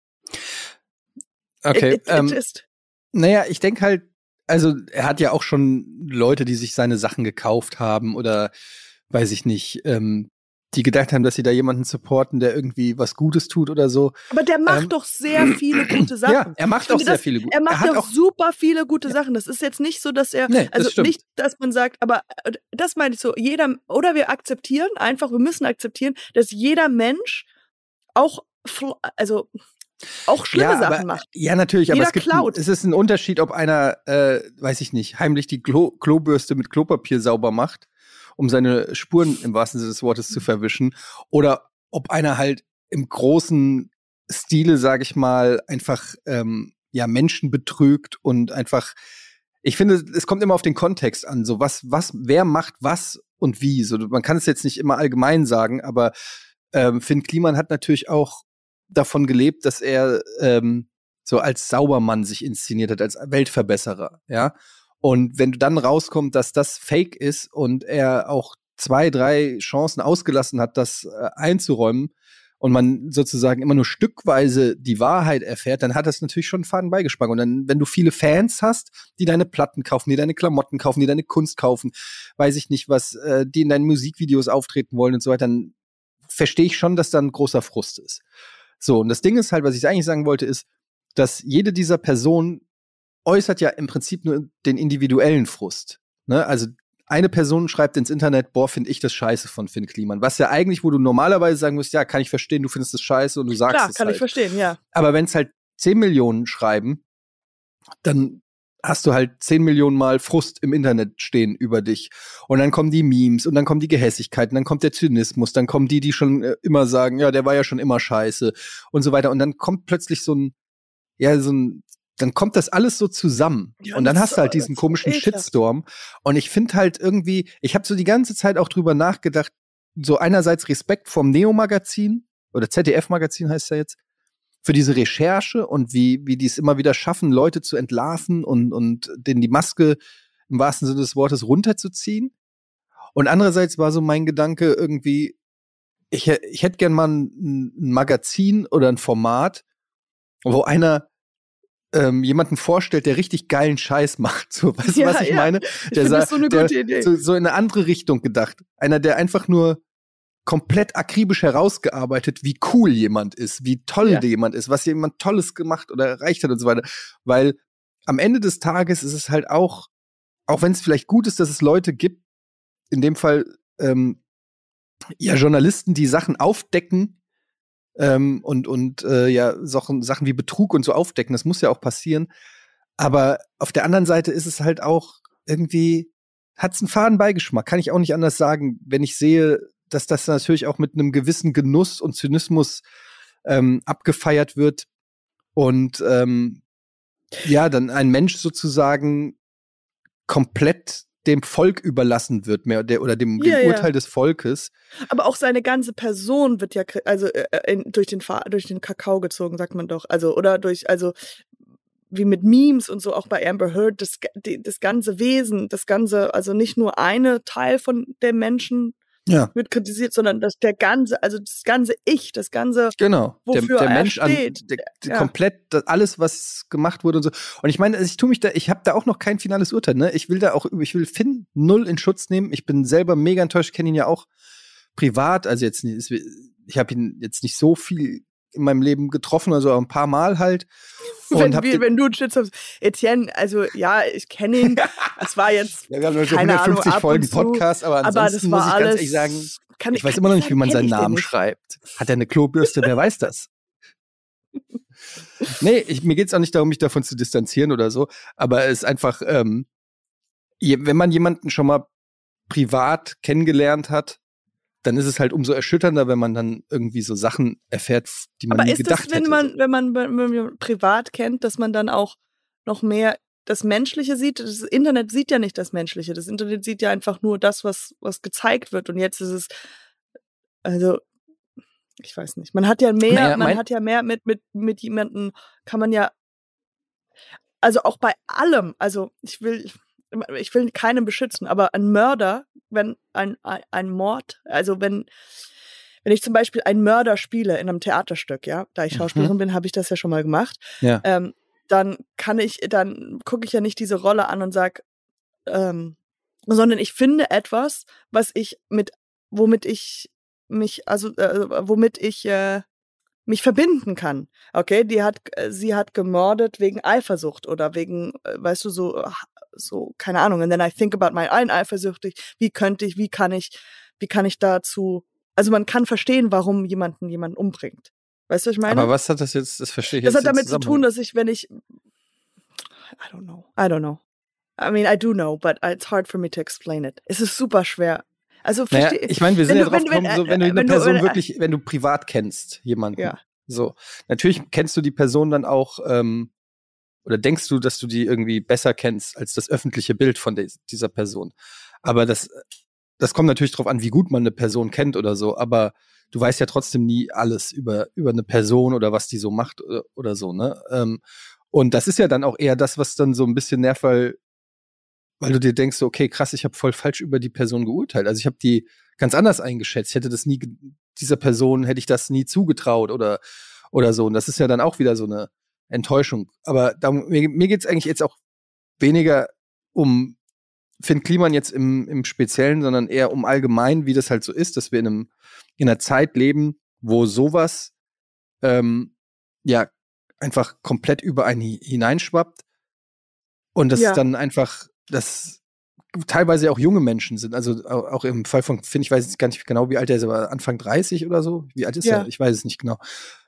Okay. Naja, ich denke halt, also er hat ja auch schon Leute, die sich seine Sachen gekauft haben oder weiß ich nicht, die gedacht haben, dass sie da jemanden supporten, der irgendwie was Gutes tut oder so. Aber der macht doch sehr viele gute Sachen. Ja, er macht auch sehr viele gute Sachen. Er macht auch super viele gute Sachen. Das ist jetzt nicht so, dass er, nicht, dass man sagt, aber das meine ich so, wir akzeptieren einfach, wir müssen akzeptieren, dass jeder Mensch auch schlimme Sachen macht. Ja, natürlich, jeder aber es ist ein Unterschied, ob einer, weiß ich nicht, heimlich die Klobürste mit Klopapier sauber macht, um seine Spuren im wahrsten Sinne des Wortes zu verwischen, oder ob einer halt im großen Stile, sage ich mal, einfach Menschen betrügt und einfach, ich finde, es kommt immer auf den Kontext an, so wer macht was und wie. So, man kann es jetzt nicht immer allgemein sagen, aber Finn Kliman hat natürlich auch davon gelebt, dass er so als Saubermann sich inszeniert hat, als Weltverbesserer, ja. Und wenn dann rauskommt, dass das Fake ist und er auch 2, 3 Chancen ausgelassen hat, das einzuräumen und man sozusagen immer nur stückweise die Wahrheit erfährt, dann hat das natürlich schon einen faden Beigeschmack. Und dann, wenn du viele Fans hast, die deine Platten kaufen, die deine Klamotten kaufen, die deine Kunst kaufen, weiß ich nicht was, die in deinen Musikvideos auftreten wollen und so weiter, dann verstehe ich schon, dass da ein großer Frust ist. So, und das Ding ist halt, was ich eigentlich sagen wollte, ist, dass jede dieser Personen äußert ja im Prinzip nur den individuellen Frust. Ne? Also eine Person schreibt ins Internet, boah, finde ich das scheiße von Finn Kliman. Was ja eigentlich, wo du normalerweise sagen musst, ja, kann ich verstehen, du findest das scheiße und du sagst es halt. Klar, kann ich verstehen, ja. Aber wenn es halt 10 Millionen schreiben, dann hast du halt 10 Millionen Mal Frust im Internet stehen über dich. Und dann kommen die Memes und dann kommen die Gehässigkeiten, dann kommt der Zynismus, dann kommen die schon immer sagen, ja, der war ja schon immer scheiße und so weiter. Und dann kommt plötzlich dann kommt das alles so zusammen. Ja, und dann hast du halt diesen komischen Shitstorm. Und ich finde halt irgendwie, ich habe so die ganze Zeit auch drüber nachgedacht, so einerseits Respekt vom Neo-Magazin oder ZDF-Magazin heißt ja jetzt, für diese Recherche und wie die es immer wieder schaffen, Leute zu entlarven und denen die Maske im wahrsten Sinne des Wortes runterzuziehen. Und andererseits war so mein Gedanke irgendwie, ich hätte gern mal ein Magazin oder ein Format, wo einer jemanden vorstellt, der richtig geilen Scheiß macht. So, weißt du, was ich meine? Das ist so eine gute Idee. So in eine andere Richtung gedacht. Einer, der einfach nur komplett akribisch herausgearbeitet, wie cool jemand ist, wie toll jemand ist, was jemand Tolles gemacht oder erreicht hat und so weiter. Weil am Ende des Tages ist es halt auch wenn es vielleicht gut ist, dass es Leute gibt, in dem Fall Journalisten, die Sachen aufdecken, und ja, Sachen wie Betrug und so aufdecken. Das muss ja auch passieren. Aber auf der anderen Seite ist es halt auch irgendwie, hat's einen faden Beigeschmack. Kann ich auch nicht anders sagen, wenn ich sehe, dass das natürlich auch mit einem gewissen Genuss und Zynismus abgefeiert wird und ja, dann ein Mensch sozusagen komplett dem Volk überlassen wird, oder dem Urteil des Volkes. Aber auch seine ganze Person wird ja, also durch den Kakao gezogen, sagt man doch. Also, oder wie mit Memes und so, auch bei Amber Heard, das ganze Wesen, also nicht nur eine Teil von dem Menschen wird kritisiert, sondern das ganze Ich, das ganze, genau, wofür der er Mensch steht. Komplett alles, was gemacht wurde und so. Und ich meine, ich habe da auch noch kein finales Urteil, ne? Ich will Finn null in Schutz nehmen. Ich bin selber mega enttäuscht, kenne ihn ja auch privat, also ich habe ihn jetzt nicht so viel in meinem Leben getroffen, also ein paar Mal halt. Wenn du einen Shitstorm hast. Etienne, also ja, ich kenne ihn. Es war jetzt ja, wir haben schon keine 150 Ahnung, Folgen Podcast, aber ansonsten muss ich ganz ehrlich sagen, ich weiß immer noch nicht, wie man seinen Namen schreibt. Hat er eine Klobürste? Wer weiß das? Nee, mir geht's auch nicht darum, mich davon zu distanzieren oder so, aber es ist einfach, wenn man jemanden schon mal privat kennengelernt hat, dann ist es halt umso erschütternder, wenn man dann irgendwie so Sachen erfährt, die man nie gedacht hätte. Aber ist das, wenn man privat kennt, dass man dann auch noch mehr das Menschliche sieht? Das Internet sieht ja nicht das Menschliche. Das Internet sieht ja einfach nur das, was gezeigt wird. Und jetzt ist es, also, ich weiß nicht. Man hat ja mehr, mit jemandem kann man ja, also auch bei allem, also ich will keinen beschützen, aber ein Mörder, wenn ein Mord, also wenn ich zum Beispiel einen Mörder spiele in einem Theaterstück, ja, da ich Schauspielerin bin, habe ich das ja schon mal gemacht, ja. Dann gucke ich ja nicht diese Rolle an und sag, sondern ich finde etwas, womit ich mich verbinden kann. Okay, sie hat gemordet wegen Eifersucht oder wegen, weißt du, so, keine Ahnung. And then I think about my own eifersüchtig. Wie kann ich dazu, also man kann verstehen, warum jemanden umbringt. Weißt du, was ich meine? Aber was hat das jetzt, das verstehe ich jetzt nicht. Das hat damit zu tun, dass I don't know. I mean, I do know, but it's hard for me to explain it. Es ist super schwer. Also, ich meine, wir sind ja drauf gekommen, so, wenn du eine Person wirklich, wenn du privat kennst, jemanden. Ja. So. Natürlich kennst du die Person dann auch, oder denkst du, dass du die irgendwie besser kennst als das öffentliche Bild von dieser Person. Aber das kommt natürlich drauf an, wie gut man eine Person kennt oder so, aber du weißt ja trotzdem nie alles über eine Person oder was die so macht oder so, ne? Und das ist ja dann auch eher das, was dann so ein bisschen nervt, weil du dir denkst, okay, krass, ich habe voll falsch über die Person geurteilt. Also ich habe die ganz anders eingeschätzt. Ich hätte dieser Person hätte ich das nie zugetraut oder so. Und das ist ja dann auch wieder so eine Enttäuschung. Aber mir geht's eigentlich jetzt auch weniger um Finn Kliman jetzt im Speziellen, sondern eher um allgemein, wie das halt so ist, dass wir in einer Zeit leben, wo sowas ja einfach komplett über einen hineinschwappt und das dann einfach, dass teilweise auch junge Menschen sind, also auch im Fall von Finn, ich weiß jetzt gar nicht genau, wie alt er ist, aber Anfang 30 oder so. Wie alt ist er? Ich weiß es nicht genau.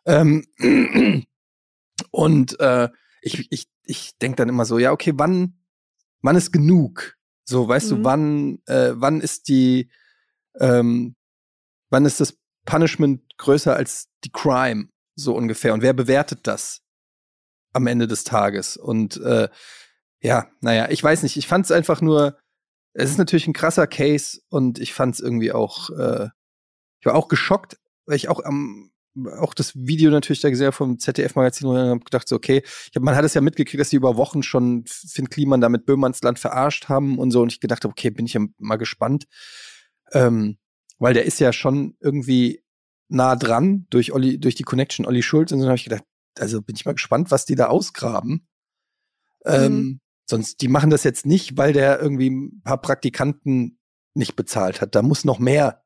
Und ich denke dann immer so, ja, okay, wann ist genug? So, weißt du, wann ist wann ist das Punishment größer als die Crime? So ungefähr. Und wer bewertet das am Ende des Tages? Und ja, naja, ich weiß nicht. Ich fand es einfach nur, es ist natürlich ein krasser Case und ich fand es irgendwie auch, ich war auch geschockt, weil ich auch das Video natürlich da gesehen habe vom ZDF-Magazin und habe gedacht, so, okay, man hat es ja mitgekriegt, dass die über Wochen schon Finn Kliman da mit Böhmernsland verarscht haben und so und ich gedacht habe, okay, bin ich ja mal gespannt, weil der ist ja schon irgendwie nah dran durch die Connection Olli Schulz und so habe ich gedacht, also bin ich mal gespannt, was die da ausgraben. Sonst, die machen das jetzt nicht, weil der irgendwie ein paar Praktikanten nicht bezahlt hat. Da muss noch mehr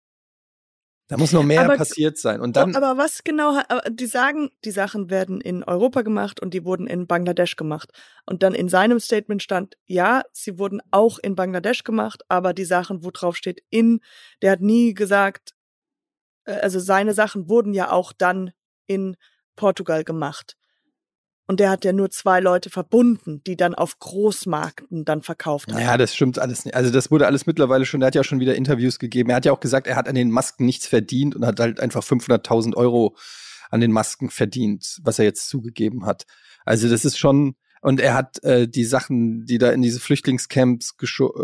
passiert sein. Und dann. Aber was genau, die sagen, die Sachen werden in Europa gemacht und die wurden in Bangladesch gemacht. Und dann in seinem Statement stand, ja, sie wurden auch in Bangladesch gemacht, aber die Sachen, wo drauf steht der hat nie gesagt, also seine Sachen wurden ja auch dann in Portugal gemacht. Und der hat ja nur 2 Leute verbunden, die dann auf Großmärkten dann verkauft haben. Ja, das stimmt alles nicht. Also das wurde alles mittlerweile schon, er hat ja schon wieder Interviews gegeben. Er hat ja auch gesagt, er hat an den Masken nichts verdient und hat halt einfach 500.000 € an den Masken verdient, was er jetzt zugegeben hat. Also das ist schon, und er hat die Sachen, die da in diese Flüchtlingscamps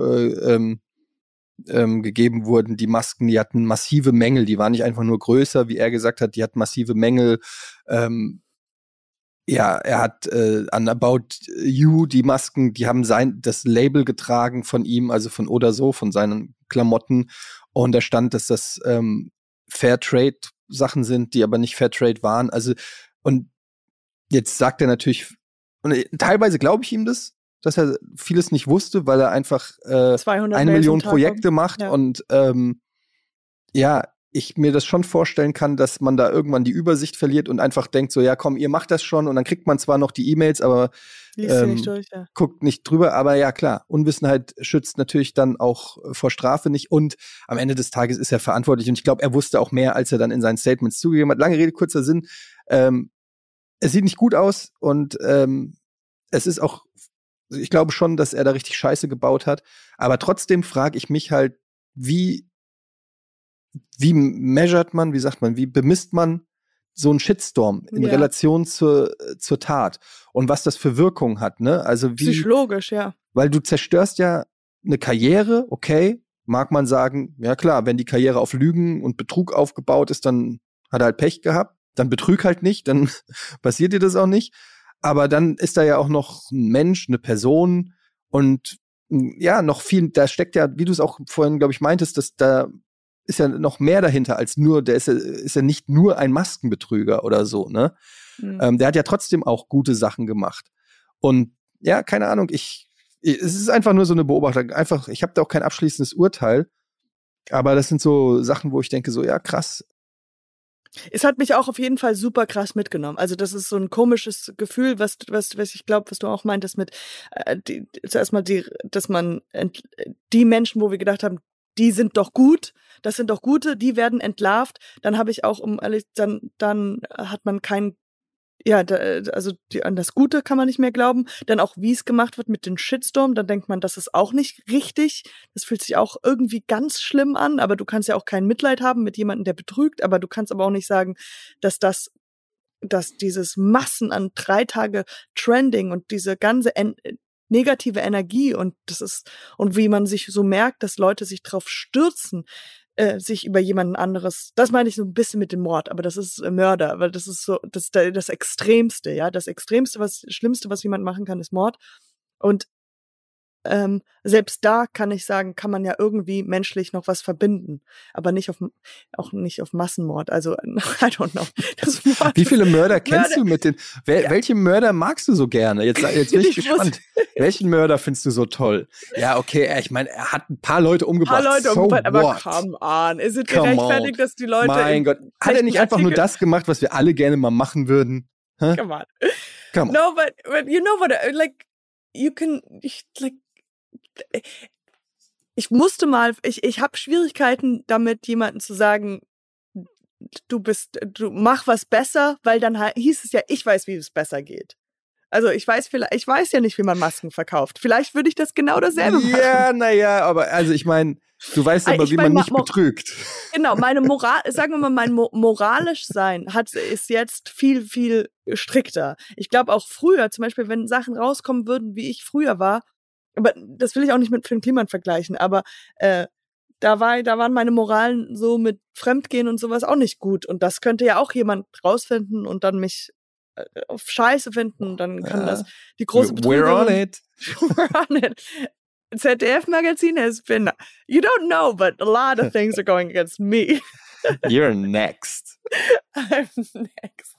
gegeben wurden, die Masken, die hatten massive Mängel, die waren nicht einfach nur größer, wie er gesagt hat, die hatten massive Mängel. Ja, er hat an About You, die Masken, die haben das Label getragen von ihm, also von Oder so, von seinen Klamotten. Und da stand, dass das Fairtrade-Sachen sind, die aber nicht Fairtrade waren. Also, und jetzt sagt er natürlich, und teilweise glaube ich ihm das, dass er vieles nicht wusste, weil er einfach 1 Million Projekte macht. Ja. Und ja, ich mir das schon vorstellen kann, dass man da irgendwann die Übersicht verliert und einfach denkt so, ja komm, ihr macht das schon, und dann kriegt man zwar noch die E-Mails, aber nicht durch, ja. Guckt nicht drüber, aber ja klar, Unwissenheit schützt natürlich dann auch vor Strafe nicht, und am Ende des Tages ist er verantwortlich, und ich glaube, er wusste auch mehr, als er dann in seinen Statements zugegeben hat. Lange Rede, kurzer Sinn, es sieht nicht gut aus, und es ist auch, ich glaube schon, dass er da richtig Scheiße gebaut hat, aber trotzdem frage ich mich halt, wie measuret man, wie sagt man, wie bemisst man so einen Shitstorm in Relation zur Tat und was das für Wirkung hat, ne? Also wie psychologisch, ja. Weil du zerstörst ja eine Karriere, okay, mag man sagen, ja klar, wenn die Karriere auf Lügen und Betrug aufgebaut ist, dann hat er halt Pech gehabt, dann betrüg halt nicht, dann passiert dir das auch nicht, aber dann ist da ja auch noch ein Mensch, eine Person, und ja, noch viel, da steckt ja, wie du es auch vorhin, glaube ich, meintest, dass da ist ja noch mehr dahinter als nur, der ist ja nicht nur ein Maskenbetrüger oder so, ne? Mhm. Der hat ja trotzdem auch gute Sachen gemacht. Und ja, keine Ahnung, es ist einfach nur so eine Beobachtung. Einfach, ich habe da auch kein abschließendes Urteil, aber das sind so Sachen, wo ich denke, so, ja, krass. Es hat mich auch auf jeden Fall super krass mitgenommen. Also das ist so ein komisches Gefühl, was ich glaube, was du auch meintest mit zuerst mal dass man die Menschen, wo wir gedacht haben, die sind doch gut, das sind doch Gute, die werden entlarvt. Dann habe ich auch, dann hat man kein, an das Gute kann man nicht mehr glauben. Dann auch, wie es gemacht wird mit den Shitstorm, dann denkt man, das ist auch nicht richtig. Das fühlt sich auch irgendwie ganz schlimm an, aber du kannst ja auch kein Mitleid haben mit jemandem, der betrügt, aber du kannst aber auch nicht sagen, dass dieses Massen an 3 Tage Trending und diese ganze negative Energie und wie man sich so merkt, dass Leute sich drauf stürzen, sich über jemanden anderes, das meine ich so ein bisschen mit dem Mord, aber das ist Mörder, weil das ist so, das Extremste, ja, das Schlimmste, was jemand machen kann, ist Mord, und selbst da kann ich sagen, kann man ja irgendwie menschlich noch was verbinden, aber auch nicht auf Massenmord, also I don't know. Wie viele Mörder kennst du mit den, welche Mörder magst du so gerne? Jetzt bin ich gespannt. Welchen Mörder findest du so toll? Ja, okay, ich meine, er hat ein paar Leute umgebracht. Aber come on. Ist es gerechtfertigt, dass die Leute... Mein Gott, hat er nicht einfach nur das gemacht, was wir alle gerne mal machen würden? Huh? Come on. No, but you know what, like, ich habe Schwierigkeiten damit, jemandem zu sagen, du mach was besser, weil dann hieß es ja, ich weiß, wie es besser geht. Also ich weiß ja nicht, wie man Masken verkauft. Vielleicht würde ich das genau dasselbe machen. Ja, naja, aber also ich meine, du weißt aber, wie man nicht betrügt. Genau, sagen wir mal, mein moralisch Sein ist jetzt viel, viel strikter. Ich glaube auch früher, zum Beispiel, wenn Sachen rauskommen würden, wie ich früher war, aber das will ich auch nicht mit Finn Kliman vergleichen, aber da waren meine Moralen so mit Fremdgehen und sowas auch nicht gut. Und das könnte ja auch jemand rausfinden und dann mich auf Scheiße finden. Und dann kann das die große Betrügerin... We're on it. We're on it. ZDF-Magazin has been... You don't know, but a lot of things are going against me. You're next. I'm next.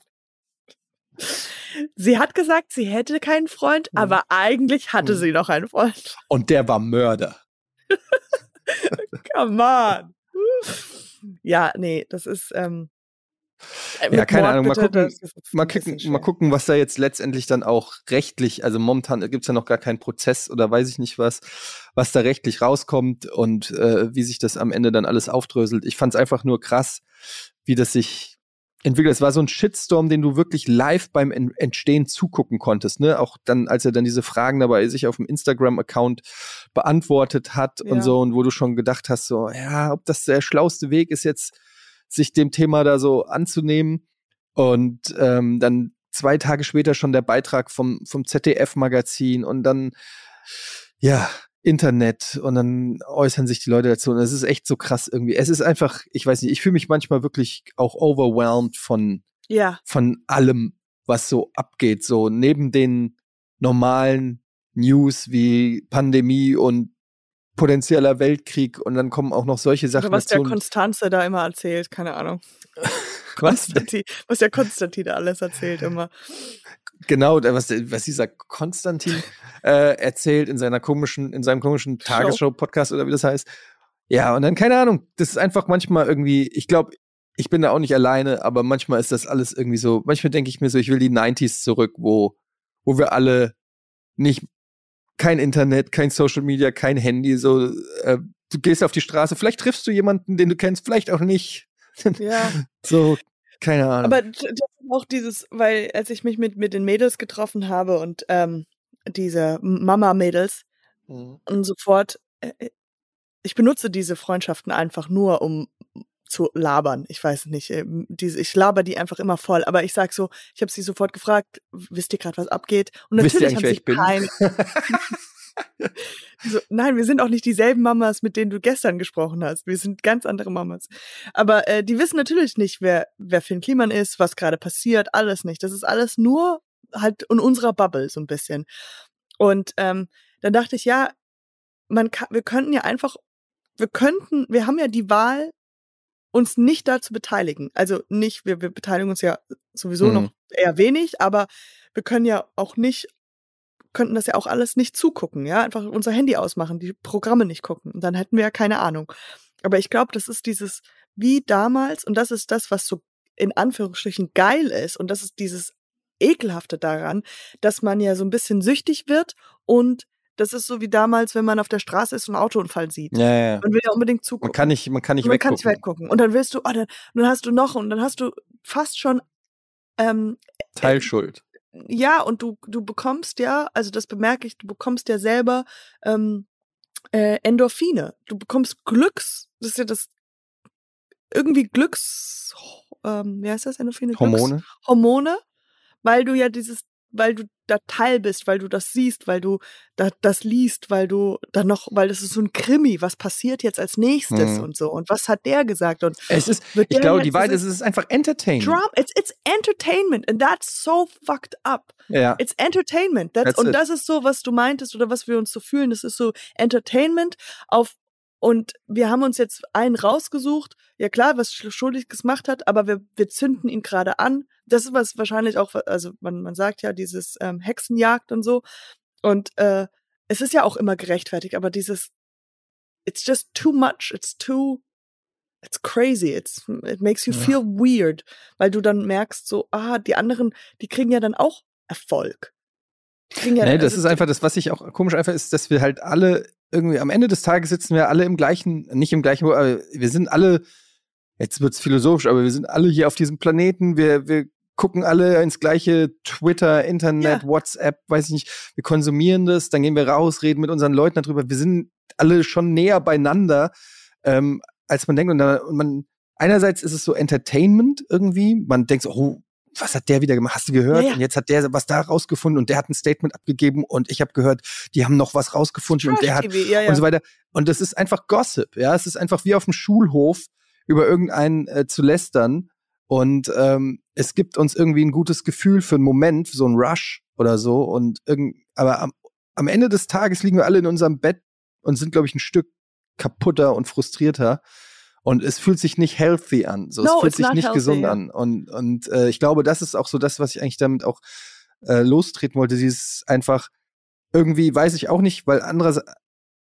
Sie hat gesagt, sie hätte keinen Freund, aber eigentlich hatte sie noch einen Freund. Und der war Mörder. Come on. Ja, nee, das ist Ja, keine Ahnung, mal mal gucken, was da jetzt letztendlich dann auch rechtlich, also momentan gibt's ja noch gar keinen Prozess oder weiß ich nicht was da rechtlich rauskommt und wie sich das am Ende dann alles aufdröselt. Ich fand's einfach nur krass, wie das sich entwickelt. Es war so ein Shitstorm, den du wirklich live beim Entstehen zugucken konntest, ne? Auch dann, als er dann diese Fragen dabei sich auf dem Instagram-Account beantwortet hat und so, und wo du schon gedacht hast, so, ja, ob das der schlauste Weg ist jetzt, sich dem Thema da so anzunehmen. Und dann 2 Tage später schon der Beitrag vom ZDF-Magazin und dann, ja, Internet und dann äußern sich die Leute dazu und es ist echt so krass irgendwie. Es ist einfach, ich weiß nicht, ich fühle mich manchmal wirklich auch overwhelmed von allem, was so abgeht. So neben den normalen News wie Pandemie und potenzieller Weltkrieg und dann kommen auch noch solche Sachen oder was dazu. der Konstanze da immer erzählt, keine Ahnung. Was der Konstantin da alles erzählt immer. Genau, was dieser Konstantin erzählt in seinem komischen Tagesschau-Podcast oder wie das heißt. Ja, und dann, keine Ahnung, das ist einfach manchmal irgendwie, ich glaube, ich bin da auch nicht alleine, aber manchmal ist das alles irgendwie so, manchmal denke ich mir so, ich will die 90s zurück, wo wir alle kein Internet, kein Social Media, kein Handy, so, du gehst auf die Straße, vielleicht triffst du jemanden, den du kennst, vielleicht auch nicht. Ja. So, keine Ahnung. Aber das ist auch dieses, weil als ich mich mit den Mädels getroffen habe und diese Mama-Mädels und sofort, ich benutze diese Freundschaften einfach nur, um zu labern. Ich weiß nicht, ich laber die einfach immer voll. Aber ich sag so, ich habe sie sofort gefragt, wisst ihr gerade, was abgeht? Und natürlich haben sie keine. So, nein, wir sind auch nicht dieselben Mamas, mit denen du gestern gesprochen hast. Wir sind ganz andere Mamas. Aber die wissen natürlich nicht, wer Finn Kliman ist, was gerade passiert, alles nicht. Das ist alles nur halt in unserer Bubble so ein bisschen. Und dann dachte ich, ja, wir haben ja die Wahl, uns nicht da zu beteiligen. Also nicht, wir beteiligen uns ja sowieso noch eher wenig, aber wir könnten das ja auch alles nicht zugucken, ja, einfach unser Handy ausmachen, die Programme nicht gucken und dann hätten wir ja keine Ahnung. Aber ich glaube, das ist dieses wie damals und das ist das, was so in Anführungsstrichen geil ist und das ist dieses Ekelhafte daran, dass man ja so ein bisschen süchtig wird und das ist so wie damals, wenn man auf der Straße ist und einen Autounfall sieht. Ja. Man will ja unbedingt zugucken. Man kann nicht weggucken. Und dann willst du, dann hast du fast schon Teilschuld. Ja, und du bekommst ja, also das bemerke ich, du bekommst ja selber Endorphine. Du bekommst das ist ja das irgendwie wie heißt das, Endorphine? Hormone, weil du da Teil bist, weil du das siehst, weil du das liest, weil das ist so ein Krimi, was passiert jetzt als nächstes und so und was hat der gesagt und ich glaube, die Wahrheit ist, es ist einfach Entertainment. It's entertainment and that's so fucked up. Ja. It's entertainment. Das ist so, was du meintest oder was wir uns so fühlen, das ist so Entertainment und wir haben uns jetzt einen rausgesucht, ja klar, was Schuldiges gemacht hat, aber wir zünden ihn gerade an. Das ist was wahrscheinlich auch, also man sagt ja dieses Hexenjagd und so. Und es ist ja auch immer gerechtfertigt, aber it's just too much, it's crazy, it makes you feel weird, weil du dann merkst so, die anderen, die kriegen ja dann auch Erfolg. Das ist einfach das, was ich auch komisch einfach ist, dass wir halt alle irgendwie am Ende des Tages sitzen wir alle nicht im gleichen, aber wir sind alle, jetzt wird's philosophisch, aber wir sind alle hier auf diesem Planeten, wir gucken alle ins gleiche Twitter, Internet, WhatsApp, weiß ich nicht, wir konsumieren das, dann gehen wir raus, reden mit unseren Leuten darüber, wir sind alle schon näher beieinander, als man denkt und man, einerseits ist es so Entertainment irgendwie, man denkt so, oh, was hat der wieder gemacht? Hast du gehört? Ja. Und jetzt hat der was da rausgefunden und der hat ein Statement abgegeben und ich habe gehört, die haben noch was rausgefunden und der hat und so weiter. Und das ist einfach Gossip, ja. Es ist einfach wie auf dem Schulhof über irgendeinen zu lästern und es gibt uns irgendwie ein gutes Gefühl für einen Moment, so ein Rush oder so und aber am Ende des Tages liegen wir alle in unserem Bett und sind, glaube ich, ein Stück kaputter und frustrierter. Und es fühlt sich nicht healthy an. So, es fühlt sich nicht healthy, gesund an. Und ich glaube, das ist auch so das, was ich eigentlich damit auch lostreten wollte. Dieses einfach irgendwie, weiß ich auch nicht, weil andererseits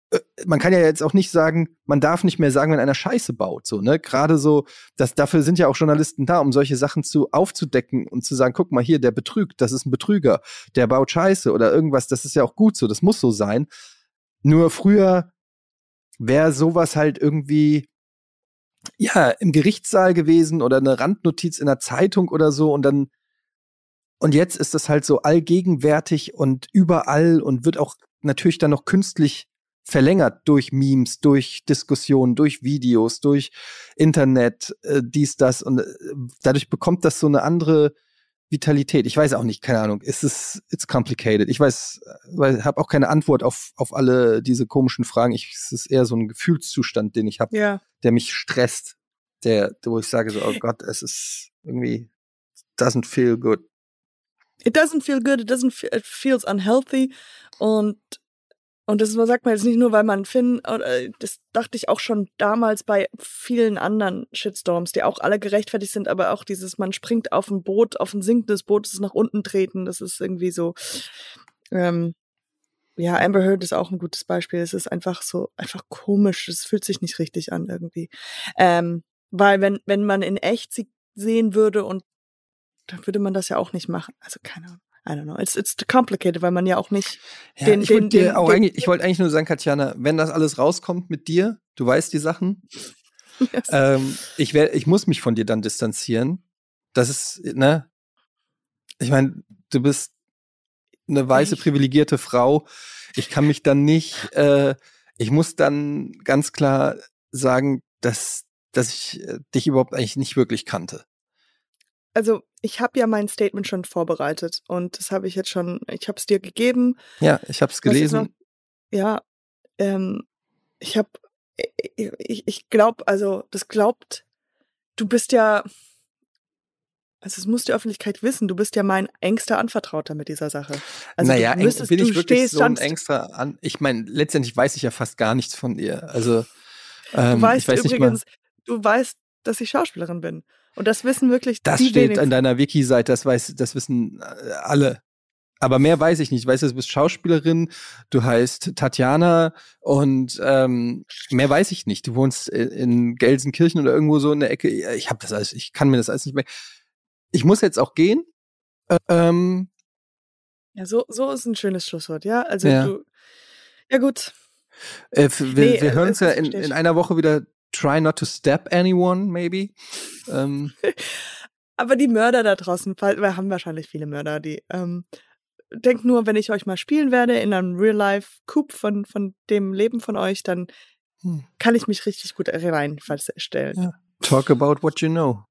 man kann ja jetzt auch nicht sagen, man darf nicht mehr sagen, wenn einer Scheiße baut, so, ne? Gerade so, dafür sind ja auch Journalisten da, um solche Sachen aufzudecken und zu sagen, guck mal hier, der betrügt, das ist ein Betrüger, der baut Scheiße oder irgendwas, das ist ja auch gut so, das muss so sein. Nur früher wäre sowas halt irgendwie, ja, im Gerichtssaal gewesen oder eine Randnotiz in der Zeitung oder so und jetzt ist das halt so allgegenwärtig und überall und wird auch natürlich dann noch künstlich verlängert durch Memes, durch Diskussionen, durch Videos, durch Internet, dies, das und dadurch bekommt das so eine andere Vitalität. Ich weiß auch nicht, keine Ahnung, it's complicated. Ich habe auch keine Antwort auf alle diese komischen Fragen. Es ist eher so ein Gefühlszustand, den ich habe, der mich stresst, wo ich sage so, oh Gott, es ist irgendwie doesn't feel good. It doesn't feel good, it feels unhealthy und das sagt man jetzt nicht nur, weil man das dachte ich auch schon damals bei vielen anderen Shitstorms, die auch alle gerechtfertigt sind, aber auch man springt auf ein Boot, auf ein sinkendes Boot, das ist nach unten treten, das ist irgendwie so, Amber Heard ist auch ein gutes Beispiel, es ist einfach komisch, es fühlt sich nicht richtig an irgendwie, weil wenn man in echt sie sehen würde und dann würde man das ja auch nicht machen. Also keine Ahnung. I don't know. It's complicated, weil man ja auch nicht ich wollte eigentlich nur sagen, Katjana, wenn das alles rauskommt mit dir, du weißt die Sachen, yes. Ich muss mich von dir dann distanzieren. Das ist, ne? Ich meine, du bist eine weiße, privilegierte Frau. Ich kann mich dann nicht, ich muss dann ganz klar sagen, dass ich dich überhaupt eigentlich nicht wirklich kannte. Also ich habe ja mein Statement schon vorbereitet und das habe ich jetzt schon, ich habe es dir gegeben. Ja, ich habe es gelesen. Ich glaube, also das glaubt, du bist ja, also es muss die Öffentlichkeit wissen, du bist ja mein engster Anvertrauter mit dieser Sache. Also naja, bin ich wirklich so ein engster ich meine, letztendlich weiß ich ja fast gar nichts von dir. Also du weißt übrigens, du weißt, dass ich Schauspielerin bin. Und das wissen wirklich das steht wenigsten. An deiner Wiki-Seite, das wissen alle. Aber mehr weiß ich nicht. Ich weiß, du bist Schauspielerin, du heißt Tatjana und mehr weiß ich nicht. Du wohnst in Gelsenkirchen oder irgendwo so in der Ecke. Ich kann mir das alles nicht mehr. Ich muss jetzt auch gehen. Ja, so ist ein schönes Schlusswort, ja. Also ja gut. Wir hören uns ja in einer Woche wieder. Try not to stab anyone, maybe. Aber die Mörder da draußen, wir haben wahrscheinlich viele Mörder, die denkt nur, wenn ich euch mal spielen werde in einem Real-Life-Coup von dem Leben von euch, dann kann ich mich richtig gut reinstellen. Ja. Talk about what you know.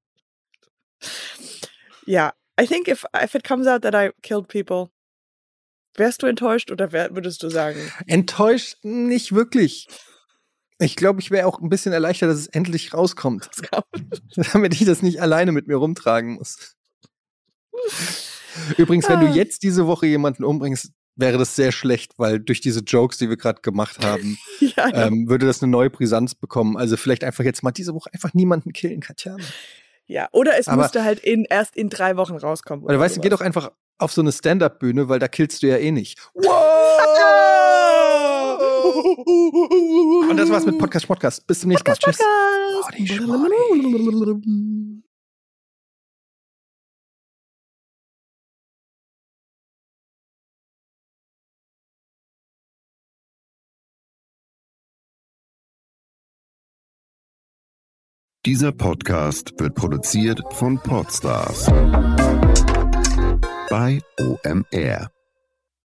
Ja, I think if it comes out that I killed people, wärst du enttäuscht oder würdest du sagen? Enttäuscht nicht wirklich. Ich glaube, ich wäre auch ein bisschen erleichtert, dass es endlich rauskommt. Damit ich das nicht alleine mit mir rumtragen muss. Übrigens, wenn du jetzt diese Woche jemanden umbringst, wäre das sehr schlecht, weil durch diese Jokes, die wir gerade gemacht haben, würde das eine neue Brisanz bekommen. Also vielleicht einfach jetzt mal diese Woche einfach niemanden killen, Katjana. Ja, oder es müsste halt erst in 3 Wochen rauskommen. Oder weißt du, geh doch einfach auf so eine Stand-Up-Bühne, weil da killst du ja eh nicht. Wow! Und das war's mit Podcast. Bis zum nächsten Mal. Tschüss. Dieser Podcast wird produziert von Podstars bei OMR.